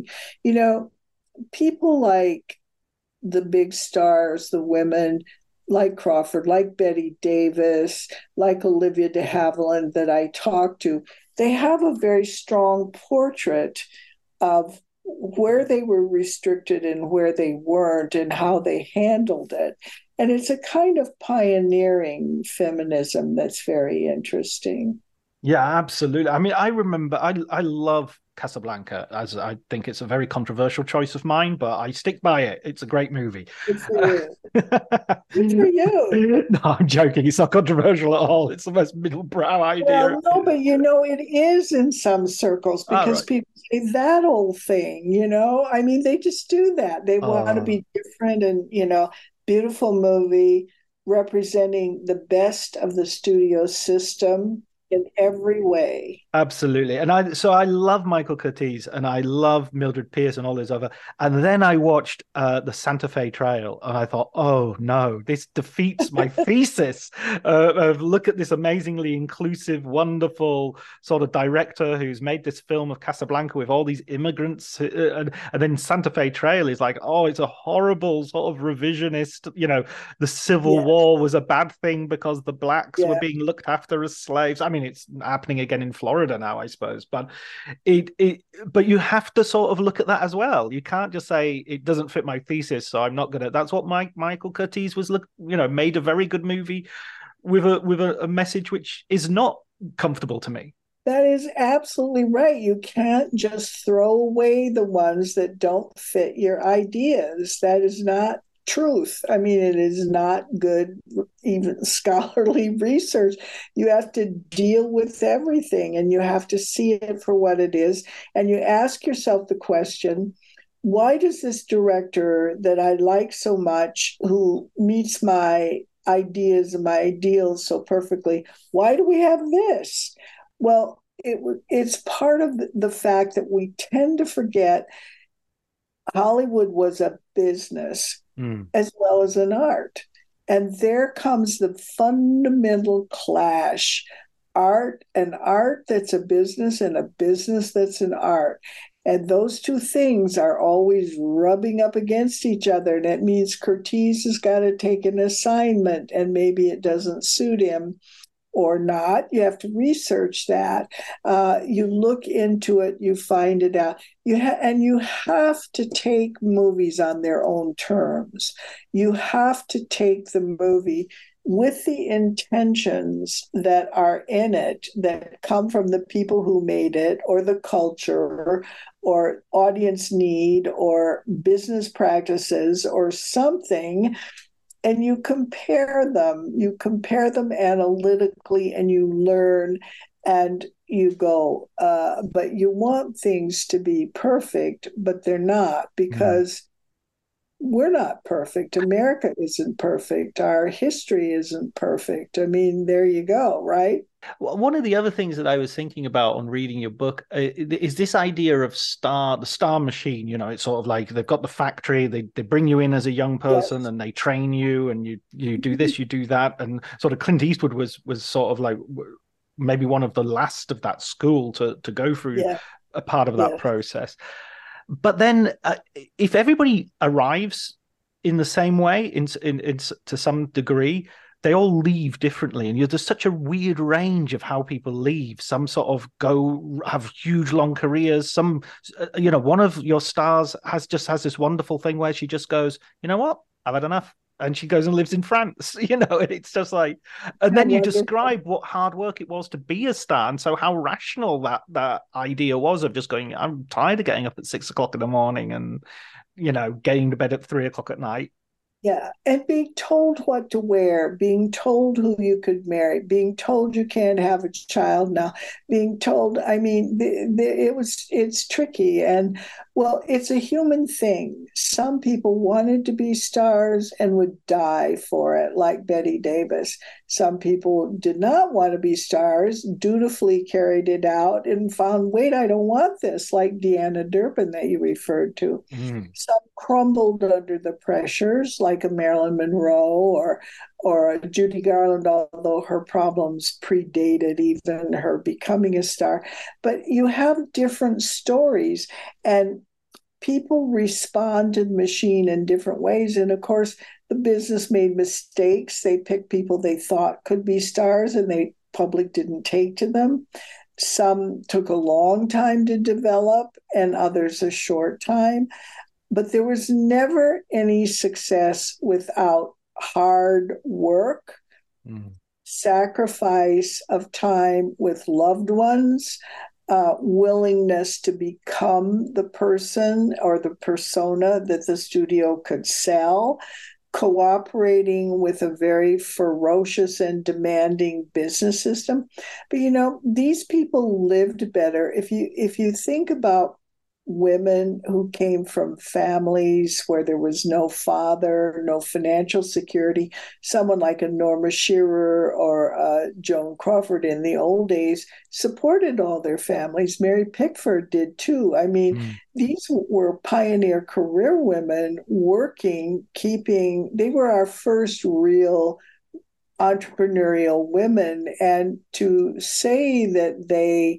People like the big stars, the women like Crawford, like Bette Davis, like Olivia de Havilland that I talked to, they have a very strong portrait of where they were restricted and where they weren't and how they handled it. And it's a kind of pioneering feminism that's very interesting. Yeah, absolutely. I mean, I remember, I love Casablanca, as I think it's a very controversial choice of mine, but I stick by it. It's a great movie. Good for you. Good for you. No, I'm joking. It's not controversial at all. It's the most middle-brow idea. Well, no, but it is in some circles, because people say that old thing, I mean, they just do that. They want to be different, and, beautiful movie representing the best of the studio system in every way. Absolutely. And I love Michael Curtiz, and I love Mildred Pierce and all those other. And then I watched the Santa Fe Trail, and I thought, oh no, this defeats my thesis of look at this amazingly inclusive, wonderful sort of director who's made this film of Casablanca with all these immigrants. And then Santa Fe Trail is like, oh, it's a horrible sort of revisionist, the Civil War was a bad thing because the blacks were being looked after as slaves. I mean, it's happening again in Florida now, I suppose, but but you have to sort of look at that as well. You can't just say it doesn't fit my thesis, so I'm not gonna. That's what Michael Curtiz was made a very good movie with a message which is not comfortable to me. That is absolutely right. You can't just throw away the ones that don't fit your ideas. That is not truth. I mean, it is not good, even scholarly research. You have to deal with everything and you have to see it for what it is. And you ask yourself the question, why does this director that I like so much, who meets my ideas and my ideals so perfectly, why do we have this? Well, it's part of the fact that we tend to forget Hollywood was a business as well as an art. And there comes the fundamental clash, an art that's a business and a business that's an art. And those two things are always rubbing up against each other. And it means Curtiz has got to take an assignment and maybe it doesn't suit him or not. You have to research that. You look into it, you find it out. And you have to take movies on their own terms. You have to take the movie with the intentions that are in it, that come from the people who made it, or the culture, or audience need, or business practices, or something. And you compare them analytically, and you learn, and you go, but you want things to be perfect, but they're not, because we're not perfect. America isn't perfect. Our history isn't perfect. I mean, there you go, right? Well, one of the other things that I was thinking about on reading your book is this idea of the star machine. You know, it's sort of like they've got the factory, they bring you in as a young person, yes, and they train you, and you do this, you do that, and sort of Clint Eastwood was sort of like maybe one of the last of that school to go through a part of that process. But then, if everybody arrives in the same way, in to some degree, they all leave differently, and there's such a weird range of how people leave. Some sort of have huge long careers. Some, one of your stars has this wonderful thing where she just goes, you know what, I've had enough, and she goes and lives in France. And it's just like, and then you describe what hard work it was to be a star, and so how rational that idea was of just going, I'm tired of getting up at 6 o'clock in the morning and getting to bed at 3 o'clock at night. Yeah, and being told what to wear, being told who you could marry, being told you can't have a child now, being told, I mean, it's tricky. And, well, it's a human thing. Some people wanted to be stars and would die for it, like Bette Davis. Some people did not want to be stars, dutifully carried it out and found, wait, I don't want this, like Deanna Durbin that you referred to. Some crumbled under the pressures, like a Marilyn Monroe or a Judy Garland, although her problems predated even her becoming a star. But you have different stories, and people respond to the machine in different ways. And of course, the business made mistakes. They picked people they thought could be stars, and the public didn't take to them. Some took a long time to develop, and others a short time. But there was never any success without hard work, sacrifice of time with loved ones, willingness to become the person or the persona that the studio could sell, cooperating with a very ferocious and demanding business system. But these people lived better. If you think about women who came from families where there was no father, no financial security, someone like a Norma Shearer or Joan Crawford in the old days supported all their families. Mary Pickford did too. I mean, these were pioneer career women working, they were our first real entrepreneurial women. And to say that they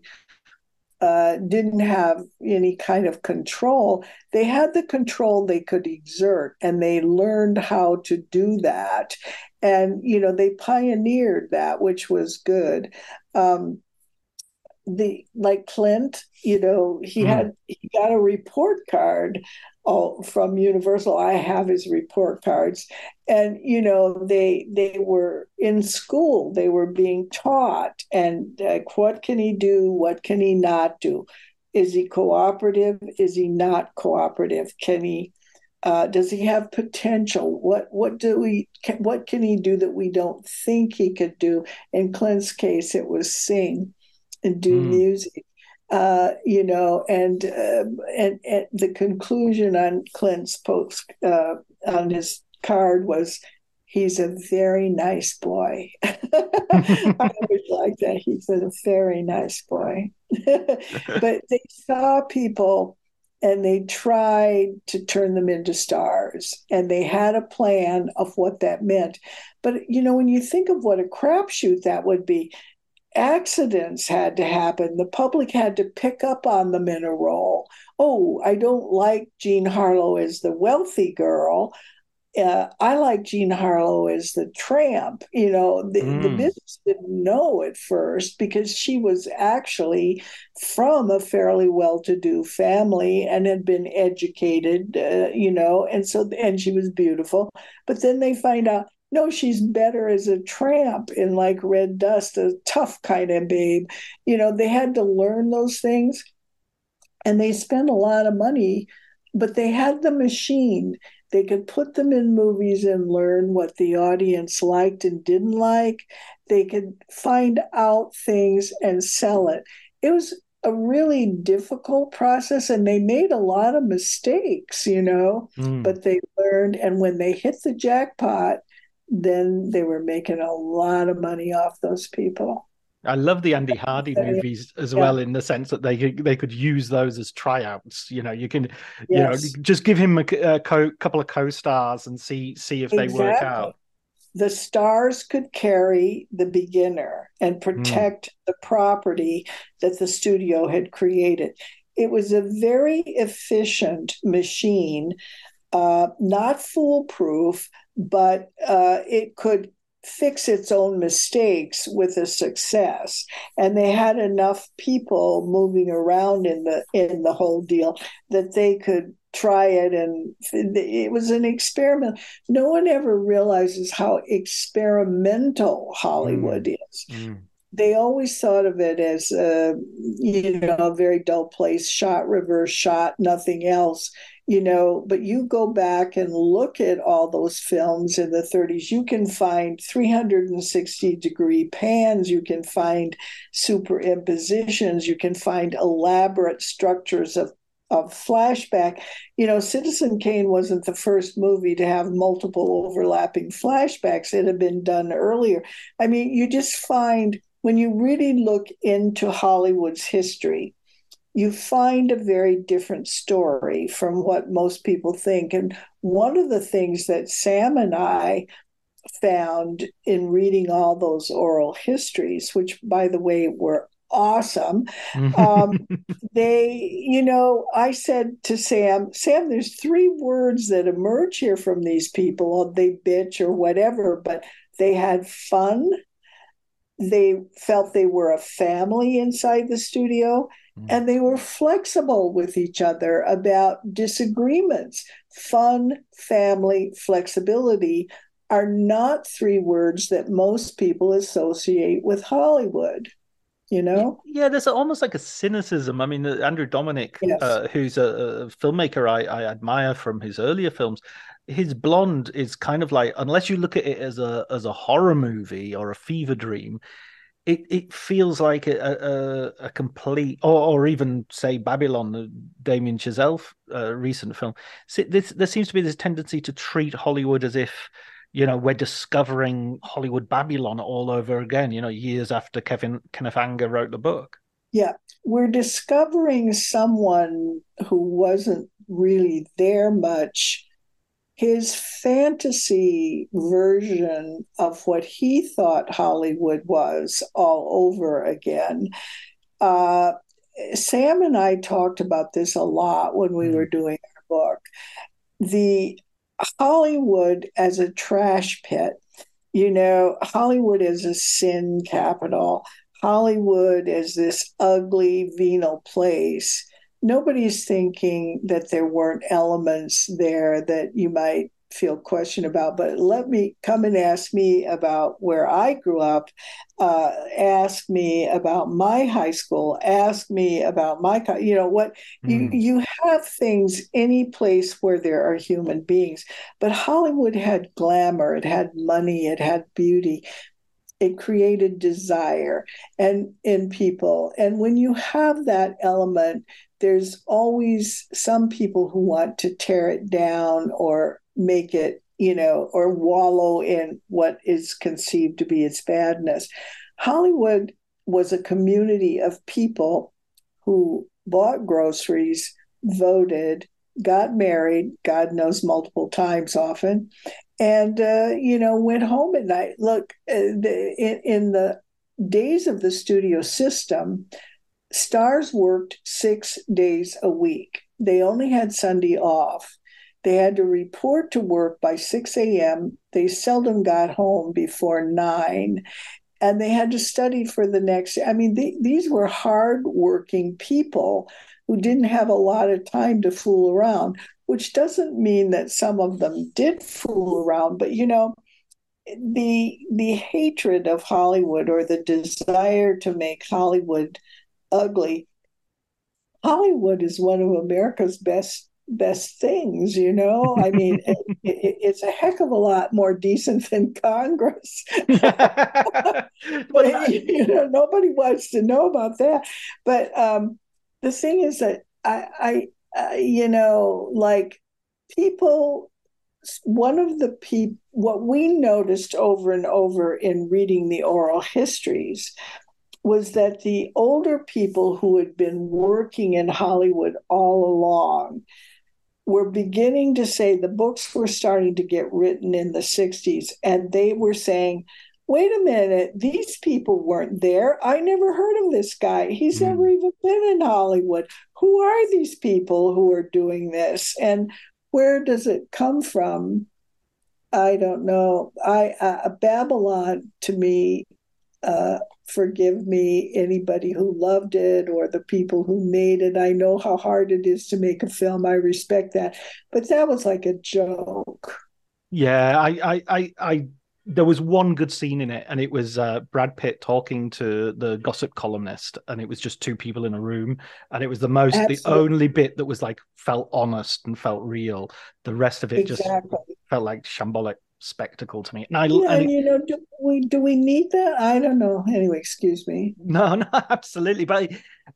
didn't have any kind of control, they had the control they could exert, and they learned how to do that. And, they pioneered that, which was good. Like Clint, he got a report card from Universal. I have his report cards. And, they were in school, they were being taught, and what can he do? What can he not do? Is he cooperative? Is he not cooperative? Can he Does he have potential? What can he do that we don't think he could do? In Clint's case, it was sing and do music. And the conclusion on Clint's post on his card was, he's a very nice boy. I always like that. He's a very nice boy. But they saw people and they tried to turn them into stars, and they had a plan of what that meant. But, when you think of what a crapshoot that would be, accidents had to happen. The public had to pick up on them in a role. Oh, I don't like Jean Harlow as the wealthy girl. I like Jean Harlow as the tramp. The business didn't know at first, because she was actually from a fairly well-to-do family and had been educated, and she was beautiful. But then they find out, no, she's better as a tramp in like Red Dust, a tough kind of babe. They had to learn those things, and they spent a lot of money, but they had the machine. They could put them in movies and learn what the audience liked and didn't like. They could find out things and sell it. It was a really difficult process, and they made a lot of mistakes, but they learned. And when they hit the jackpot, then they were making a lot of money off those people. I love the Andy Hardy movies as well, in the sense that they could use those as tryouts. You can, just give him a couple of co-stars and see if they work out. The stars could carry the beginner and protect the property that the studio had created. It was a very efficient machine, not foolproof, but it could fix its own mistakes with a success. And they had enough people moving around in the whole deal that they could try it, and it was an experiment. No one ever realizes how experimental Hollywood is. They always thought of it as a very dull place, shot, reverse shot, nothing else. But you go back and look at all those films in the 30s, you can find 360-degree pans, you can find superimpositions, you can find elaborate structures of flashback. Citizen Kane wasn't the first movie to have multiple overlapping flashbacks. It had been done earlier. I mean, you just find, when you really look into Hollywood's history, you find a very different story from what most people think. And one of the things that Sam and I found in reading all those oral histories, which, by the way, were awesome, I said to Sam, there's 3 words that emerge here from these people. They bitch or whatever, but they had fun. They felt they were a family inside the studio, and they were flexible with each other about disagreements. Fun, family, flexibility are not 3 words that most people associate with Hollywood. Yeah, there's almost like a cynicism. I mean, Andrew Dominik, who's a filmmaker I admire from his earlier films, his Blonde is kind of like, unless you look at it as a horror movie or a fever dream, it feels like a complete, or even say Babylon, the Damien Chazelle recent film. There seems to be this tendency to treat Hollywood as if, we're discovering Hollywood Babylon all over again, years after Kenneth Anger wrote the book. Yeah, we're discovering someone who wasn't really there much. His fantasy version of what he thought Hollywood was all over again. Sam and I talked about this a lot when we were doing our book. The Hollywood as a trash pit, Hollywood as a sin capital, Hollywood as this ugly, venal place. Nobody's thinking that there weren't elements there that you might feel questioned about, but let me come and ask me about where I grew up, ask me about my high school, ask me about my, what you have things any place where there are human beings. But Hollywood had glamour, it had money, it had beauty. It created desire and in people. And when you have that element, there's always some people who want to tear it down or make it, or wallow in what is conceived to be its badness. Hollywood was a community of people who bought groceries, voted, got married, God knows multiple times often, and went home at night. Look, in the days of the studio system, stars worked 6 days a week. They only had Sunday off. They had to report to work by 6 a.m. They seldom got home before 9. And they had to study for the next. I mean, these were hardworking people who didn't have a lot of time to fool around, which doesn't mean that some of them did fool around. But, the hatred of Hollywood, or the desire to make Hollywood ugly. Hollywood is one of America's best things, I mean, it's a heck of a lot more decent than Congress. But, nobody wants to know about that. But the thing is that I like people, what we noticed over and over in reading the oral histories was that the older people who had been working in Hollywood all along were beginning to say, the books were starting to get written in the 60s, and they were saying, wait a minute, these people weren't there. I never heard of this guy. He's never even been in Hollywood. Who are these people who are doing this? And where does it come from? I don't know. Babylon, to me, forgive me, anybody who loved it or the people who made it. I know how hard it is to make a film. I respect that. But that was like a joke. Yeah, I there was one good scene in it, and it was Brad Pitt talking to the gossip columnist, and it was just two people in a room, and it was the only bit that was like felt honest and felt real. The rest of it just felt like shambolic spectacle to me. Do we need that? I don't know. Anyway, excuse me. No, absolutely. But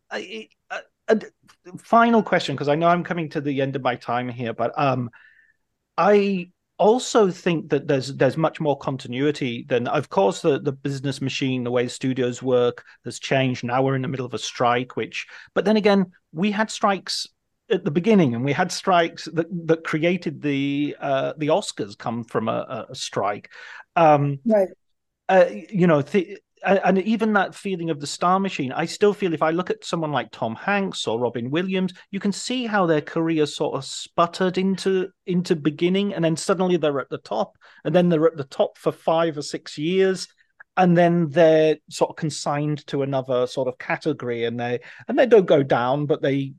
final question, because I know I'm coming to the end of my time here, but I also think that there's much more continuity than, of course, the business machine, the way studios work has changed. Now we're in the middle of a strike, but then again, we had strikes at the beginning, and we had strikes that created the Oscars come from a strike. Right. And even that feeling of the star machine, I still feel if I look at someone like Tom Hanks or Robin Williams, you can see how their career sort of sputtered into beginning, and then suddenly they're at the top, and then they're at the top for 5 or 6 years, and then they're sort of consigned to another sort of category, and they don't go down, but they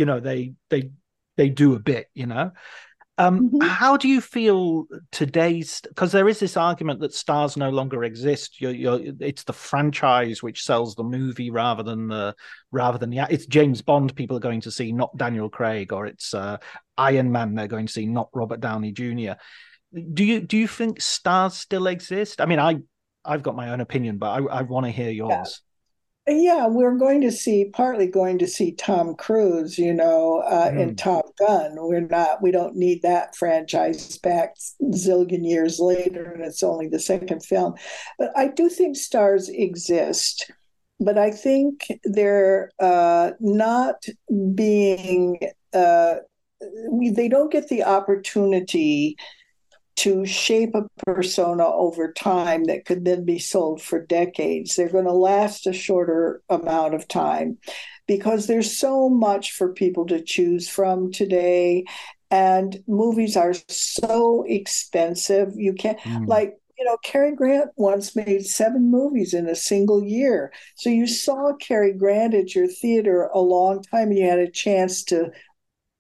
do a bit, How do you feel today's? Because there is this argument that stars no longer exist. It's the franchise which sells the movie rather than it's James Bond people are going to see, not Daniel Craig, or it's Iron Man they're going to see, not Robert Downey Jr. Do you think stars still exist? I mean, I've got my own opinion, but I want to hear yours. Yeah, we're partly going to see Tom Cruise, in Top Gun. We don't need that franchise back zillion years later, and it's only the second film. But I do think stars exist, but I think they're not being, they don't get the opportunity to shape a persona over time that could then be sold for decades. They're going to last a shorter amount of time because there's so much for people to choose from today. And movies are so expensive. You can't, Cary Grant once made 7 movies in a single year. So you saw Cary Grant at your theater a long time, and you had a chance to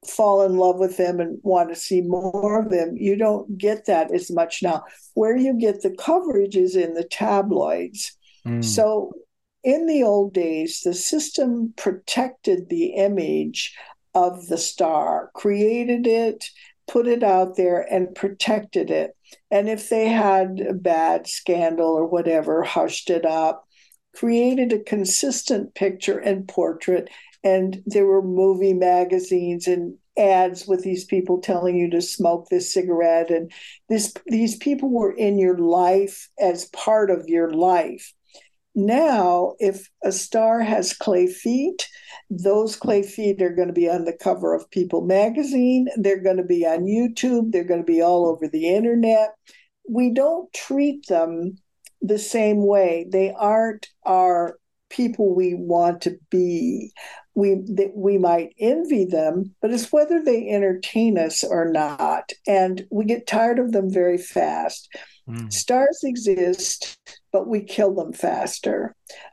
fall in love with them and want to see more of them. You don't get that as much now. Where you get the coverage is in the tabloids. So in the old days, the system protected the image of the star, created it, put it out there, and protected it. And if they had a bad scandal or whatever, hushed it up, created a consistent picture and portrait. And there were movie magazines and ads with these people telling you to smoke this cigarette. And these people were in your life as part of your life. Now, if a star has clay feet, those clay feet are going to be on the cover of People magazine. They're going to be on YouTube. They're going to be all over the internet. We don't treat them the same way. They aren't our people we want to be. We might envy them, but it's whether they entertain us or not. And we get tired of them very fast. Stars exist, but we kill them faster.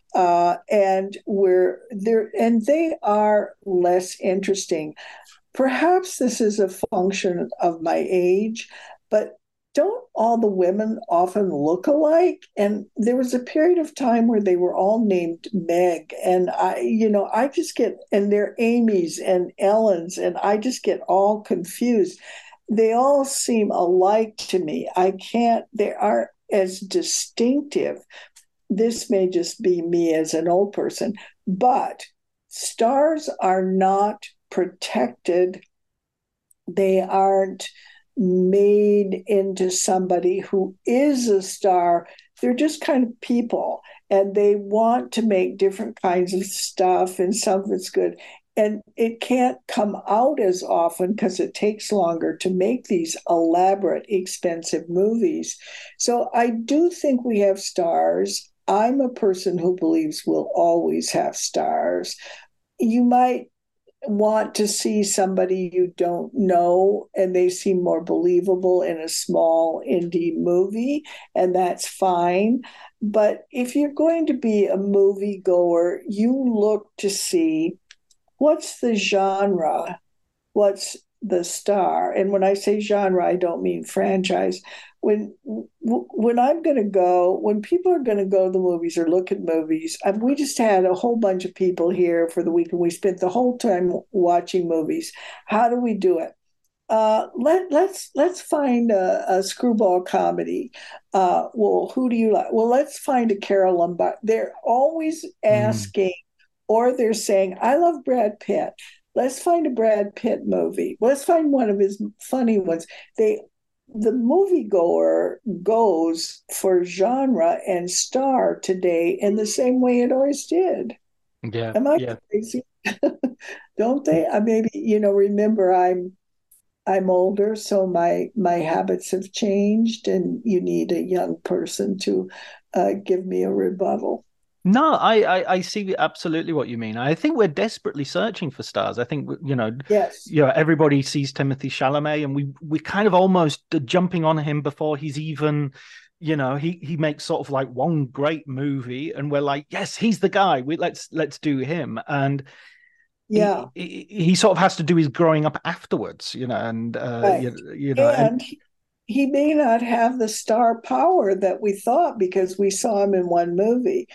And they are less interesting. Perhaps this is a function of my age, but don't all the women often look alike? And there was a period of time where they were all named Meg, and I just get, and they're Amy's and Ellen's, and I just get all confused. They all seem alike to me. They aren't as distinctive. This may just be me as an old person, but stars are not protected. They aren't made into somebody who is a star. They're just kind of people, and they want to make different kinds of stuff, and some of it's good. And it can't come out as often because it takes longer to make these elaborate, expensive movies. So I do think we have stars. I'm a person who believes we'll always have stars. You might want to see somebody you don't know and they seem more believable in a small indie movie, and that's fine. But if you're going to be a moviegoer, you look to see what's the genre, what's the star. And when I say genre, I don't mean franchise. When I'm going to go, when people are going to go to the movies or look at movies, we just had a whole bunch of people here for the week, and we spent the whole time watching movies. How do we do it? Let's find a screwball comedy. Well, who do you like? Well, let's find a Carole Lombard. They're always asking, or they're saying, I love Brad Pitt. Let's find a Brad Pitt movie. Let's find one of his funny ones. The moviegoer goes for genre and star today in the same way it always did. Yeah. Am I crazy? Don't they? Maybe, remember I'm older, so my habits have changed, and you need a young person to give me a rebuttal. No, I see absolutely what you mean. I think we're desperately searching for stars. I think, yes, everybody sees Timothée Chalamet, and we kind of almost jumping on him before he's even, he makes sort of like one great movie, and we're like, yes, he's the guy. Let's do him. And yeah, he sort of has to do his growing up afterwards, and right. and he may not have the star power that we thought because we saw him in one movie.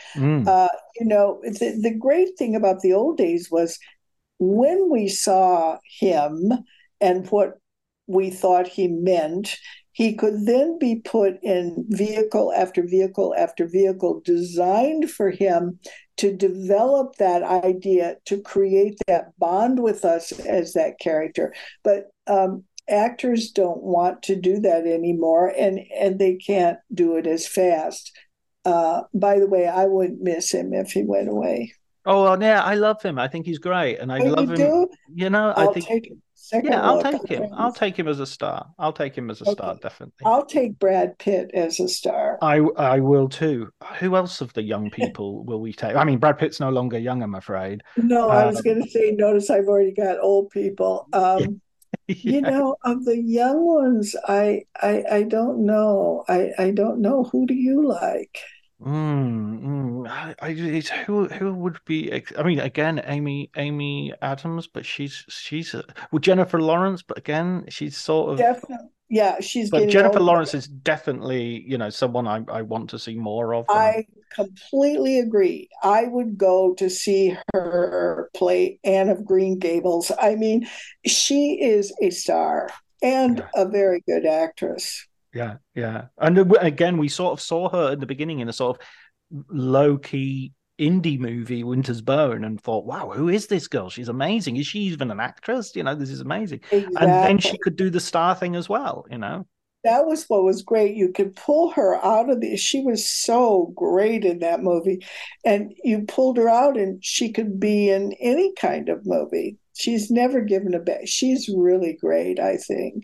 The great thing about the old days was when we saw him and what we thought he meant, he could then be put in vehicle after vehicle after vehicle designed for him to develop that idea, to create that bond with us as that character. But actors don't want to do that anymore, and they can't do it as fast. By the way, I wouldn't miss him if he went away. Oh, well, yeah, I love him. I think he's great, and I love him. Do? I think take him. I'll take him. I'll take him as a star. I'll take him as a star, definitely. I'll take Brad Pitt as a star. I will too. Who else of the young people will we take? I mean, Brad Pitt's no longer young, I'm afraid. No, I was going to say, notice I've already got old people. Yeah. Of the young ones, I don't know. I don't know. Who do you like? Who would be? I mean, again, Amy Adams, but well, Jennifer Lawrence, but again, she's sort of. Definitely. Yeah, she's But getting Jennifer old. Lawrence is definitely, someone I want to see more of. And I completely agree. I would go to see her play Anne of Green Gables. I mean, she is a star and yeah, a very good actress. yeah. And again, we sort of saw her in the beginning in a sort of low key indie movie, Winter's Bone, and thought, wow, who is this girl? She's amazing. Is she even an actress? This is amazing. And then she Exactly. could do the star thing as well. That was what was great. You could pull her out of the, she was so great in that movie. And you pulled her out and she could be in any kind of movie. She's never given a back. She's really great, I think.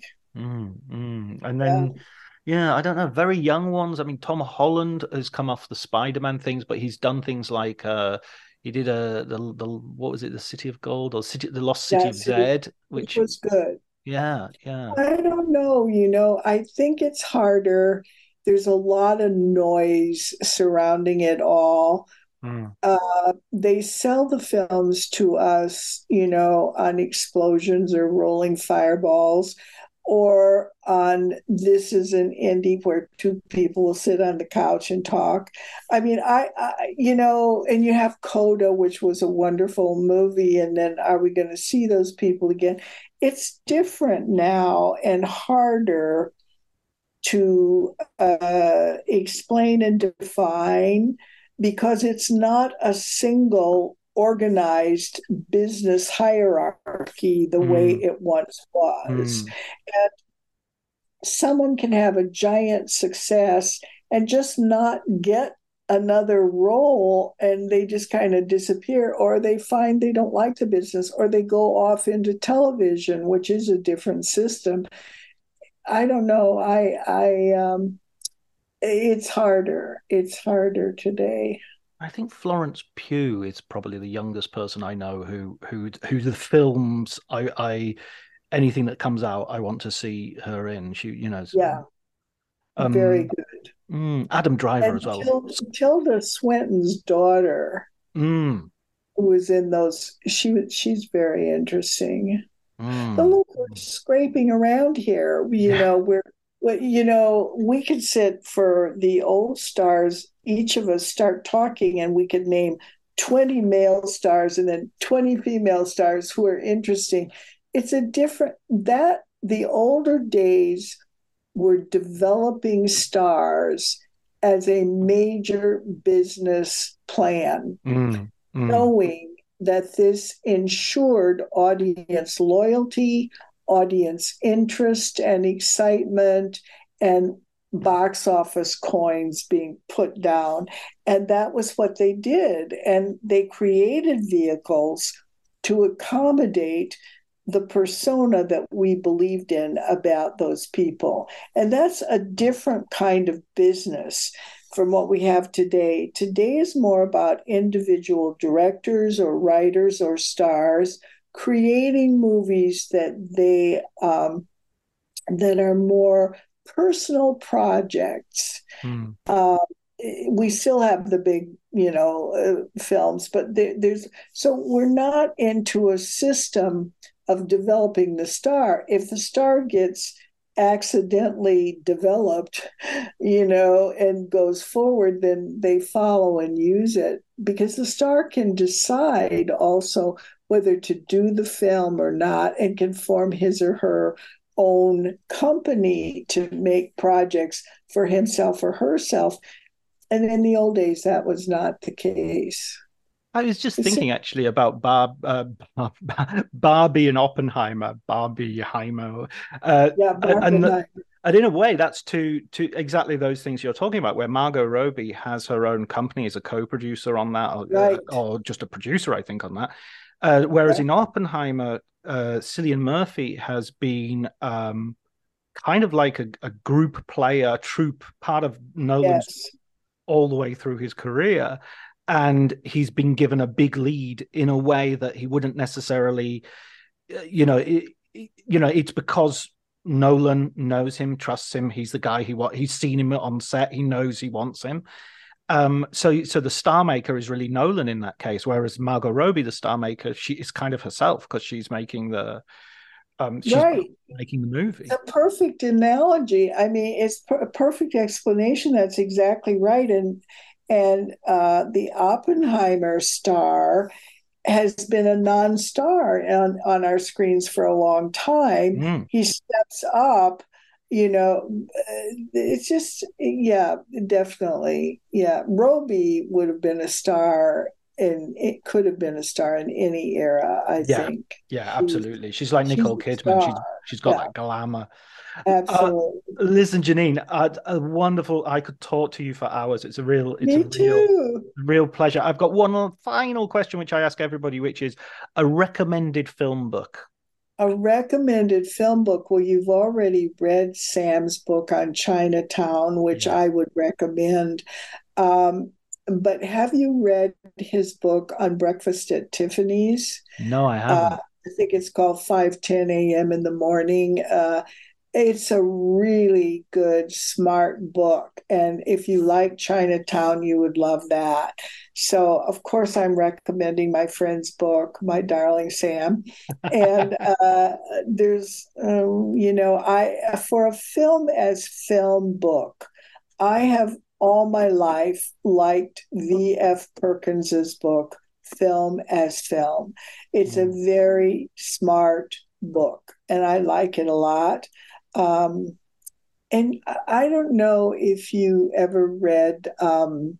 And Yeah. then, yeah, I don't know, very young ones. I mean, Tom Holland has come off the Spider-Man things, but he's done things like he did the what was it, the City of Gold or the Lost City of Yes, Zed, it which was good. yeah. I don't know, I think it's harder. There's a lot of noise surrounding it all. Mm, They sell the films to us, on explosions or rolling fireballs, or on this is an indie where two people will sit on the couch and talk. I mean, and you have Coda, which was a wonderful movie, and then are we going to see those people again? It's different now and harder to explain and define because it's not a single organized business hierarchy the way mm, it once was. mm. And someone can have a giant success and just not get another role and they just kind of disappear, or they find they don't like the business, or they go off into television, which is a different system. I don't know. It's harder. It's harder today. I think Florence Pugh is probably the youngest person I know who the films I anything that comes out I want to see her in. Yeah, very um good. Adam Driver as And well. Tilda Swinton's daughter, Mm, who was in those, she's very interesting. But mm. look, we're scraping around here. Yeah. We could sit for the old stars, each of us start talking, and we could name 20 male stars and then 20 female stars who are interesting. It's a different, that the older days were developing stars as a major business plan, Mm, mm, knowing that this ensured audience loyalty, audience interest and excitement, and box office coins being put down. And that was what they did. And they created vehicles to accommodate the persona that we believed in about those people. And that's a different kind of business from what we have today. Today is more about individual directors or writers or stars creating movies that are more personal projects. mm. Uh, we still have the big, films, but there's so we're not into a system of developing the star. If the star gets accidentally developed, and goes forward, then they follow and use it because the star can decide also whether to do the film or not and can form his or her own company to make projects for himself or herself. And in the old days, that was not the case. I was just It's, thinking actually about Barbie and Oppenheimer, Barbie Heimer, yeah, and Barbenheimer, in a way that's to exactly those things you're talking about, where Margot Robbie has her own company as a co-producer on that, right. or just a producer, I think, on that. Whereas in Oppenheimer, Cillian Murphy has been kind of like a group player, troupe, part of Nolan's Yes. all the way through his career. And he's been given a big lead in a way that he wouldn't necessarily, it's because Nolan knows him, trusts him. He's the guy he's seen him on set. He knows he wants him. So the star maker is really Nolan in that case, whereas Margot Robbie, the star maker, she is kind of herself because she's making Right. making the movie. It's a perfect analogy. I mean, it's a perfect explanation. That's exactly right. And the Oppenheimer star has been a non-star on our screens for a long time. He steps up, it's just, yeah, definitely. Yeah. Robbie would have been a star, and it could have been a star in any era, I think. Yeah, absolutely. She's like Nicole Kidman. She's got that glamour. Absolutely. Listen, Janine, a wonderful. I could talk to you for hours. It's a real pleasure. I've got one final question, which I ask everybody, which is a recommended film book. A recommended film book. Well, you've already read Sam's book on Chinatown, which I would recommend. But have you read his book on Breakfast at Tiffany's? No, I haven't. I think it's called 5:10 a.m. in the morning. It's a really good, smart book. And if you like Chinatown, you would love that. So, of course, I'm recommending my friend's book, My Darling Sam. And there's, for a film as film book, I have all my life liked V.F. Perkins's book, Film as Film. It's a very smart book, and I like it a lot. And I don't know if you ever read Bud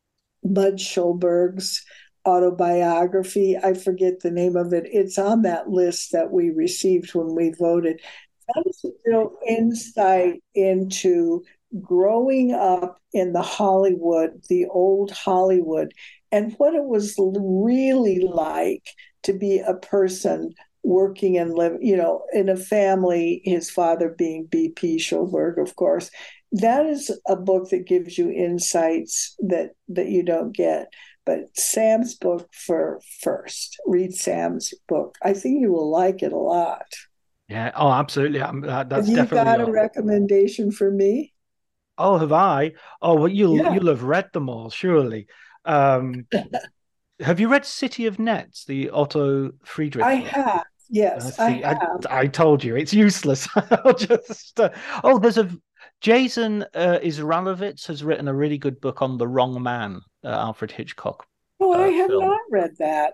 Schulberg's autobiography. I forget the name of it. It's on that list that we received when we voted. That is a real insight into growing up in the old Hollywood, and what it was really like to be a person working and living, in a family, his father being B.P. Schulberg, of course. That is a book that gives you insights that you don't get. But Sam's book first. Read Sam's book. I think you will like it a lot. Yeah. Oh, absolutely. That's have you definitely got a recommendation for me? Oh, have I? Oh, well, you'll have read them all, surely. Have you read City of Nets, the Otto Friedrich book? I have. Yes, I have. I told you it's useless. There's Jason Isralovitz has written a really good book on The Wrong Man, Alfred Hitchcock. Oh, I have not read that.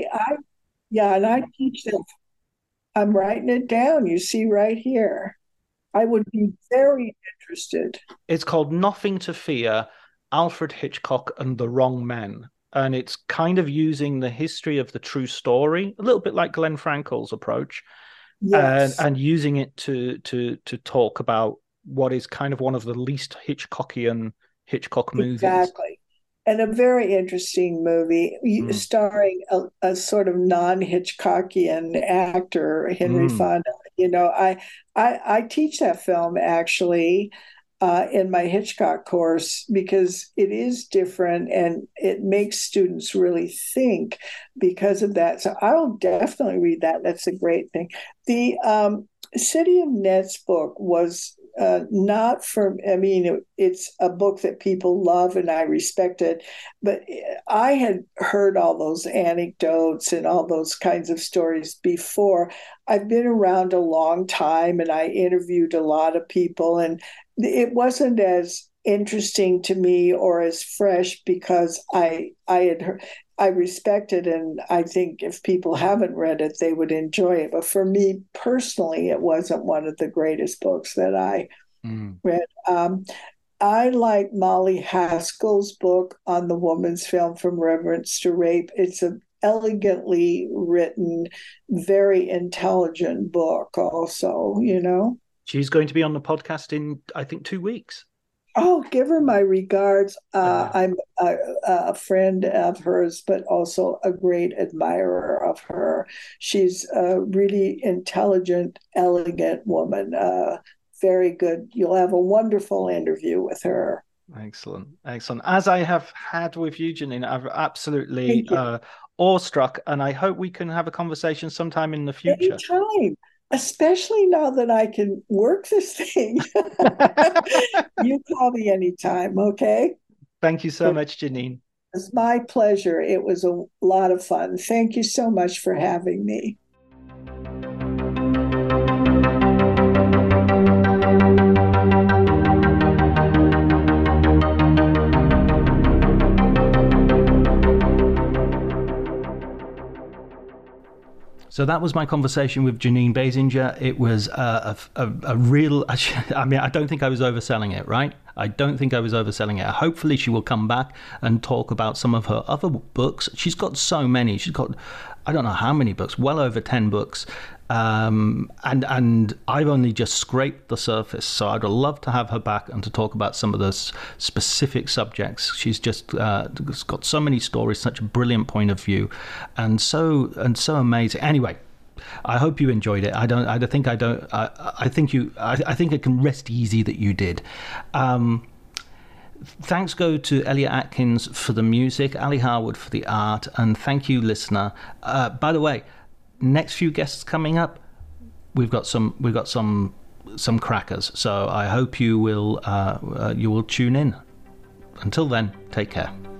And I teach that. I'm writing it down. You see right here. I would be very interested. It's called Nothing to Fear, Alfred Hitchcock and the Wrong Men. And it's kind of using the history of the true story, a little bit like Glenn Frankel's approach, and using it to talk about what is kind of one of the least Hitchcockian Hitchcock movies. Exactly. And a very interesting movie starring a sort of non-Hitchcockian actor, Henry Fonda. I teach that film actually in my Hitchcock course because it is different and it makes students really think because of that. So I'll definitely read that. That's a great thing. The City of Nets book was not for, it's a book that people love and I respect it, but I had heard all those anecdotes and all those kinds of stories before. I've been around a long time and I interviewed a lot of people, and it wasn't as interesting to me or as fresh because I had heard. I respect it, and I think if people haven't read it, they would enjoy it. But for me personally, it wasn't one of the greatest books that I read. I like Molly Haskell's book on the woman's film From Reverence to Rape. It's an elegantly written, very intelligent book also, She's going to be on the podcast in, I think, 2 weeks. Oh, give her my regards. I'm a friend of hers, but also a great admirer of her. She's a really intelligent, elegant woman. Very good. You'll have a wonderful interview with her. Excellent. As I have had with you, Janine, I've absolutely awestruck, and I hope we can have a conversation sometime in the future. Anytime. Especially now that I can work this thing. You call me anytime, okay? Thank you so much, Janine. It's my pleasure. It was a lot of fun. Thank you so much for having me. So that was my conversation with Janine Basinger. It was a real, I mean, I don't think I was overselling it, right? I don't think I was overselling it. Hopefully she will come back and talk about some of her other books. She's got so many. She's got, I don't know how many books, well over 10 books. And I've only just scraped the surface. So I'd love to have her back and to talk about some of those specific subjects. She's just got so many stories, such a brilliant point of view, and so amazing. Anyway, I hope you enjoyed it. I think it can rest easy that you did. Thanks go to Elliot Atkins for the music, Ali Harwood for the art, and thank you, listener. By the way, next few guests coming up, we've got some crackers. So I hope you will tune in. Until then, take care.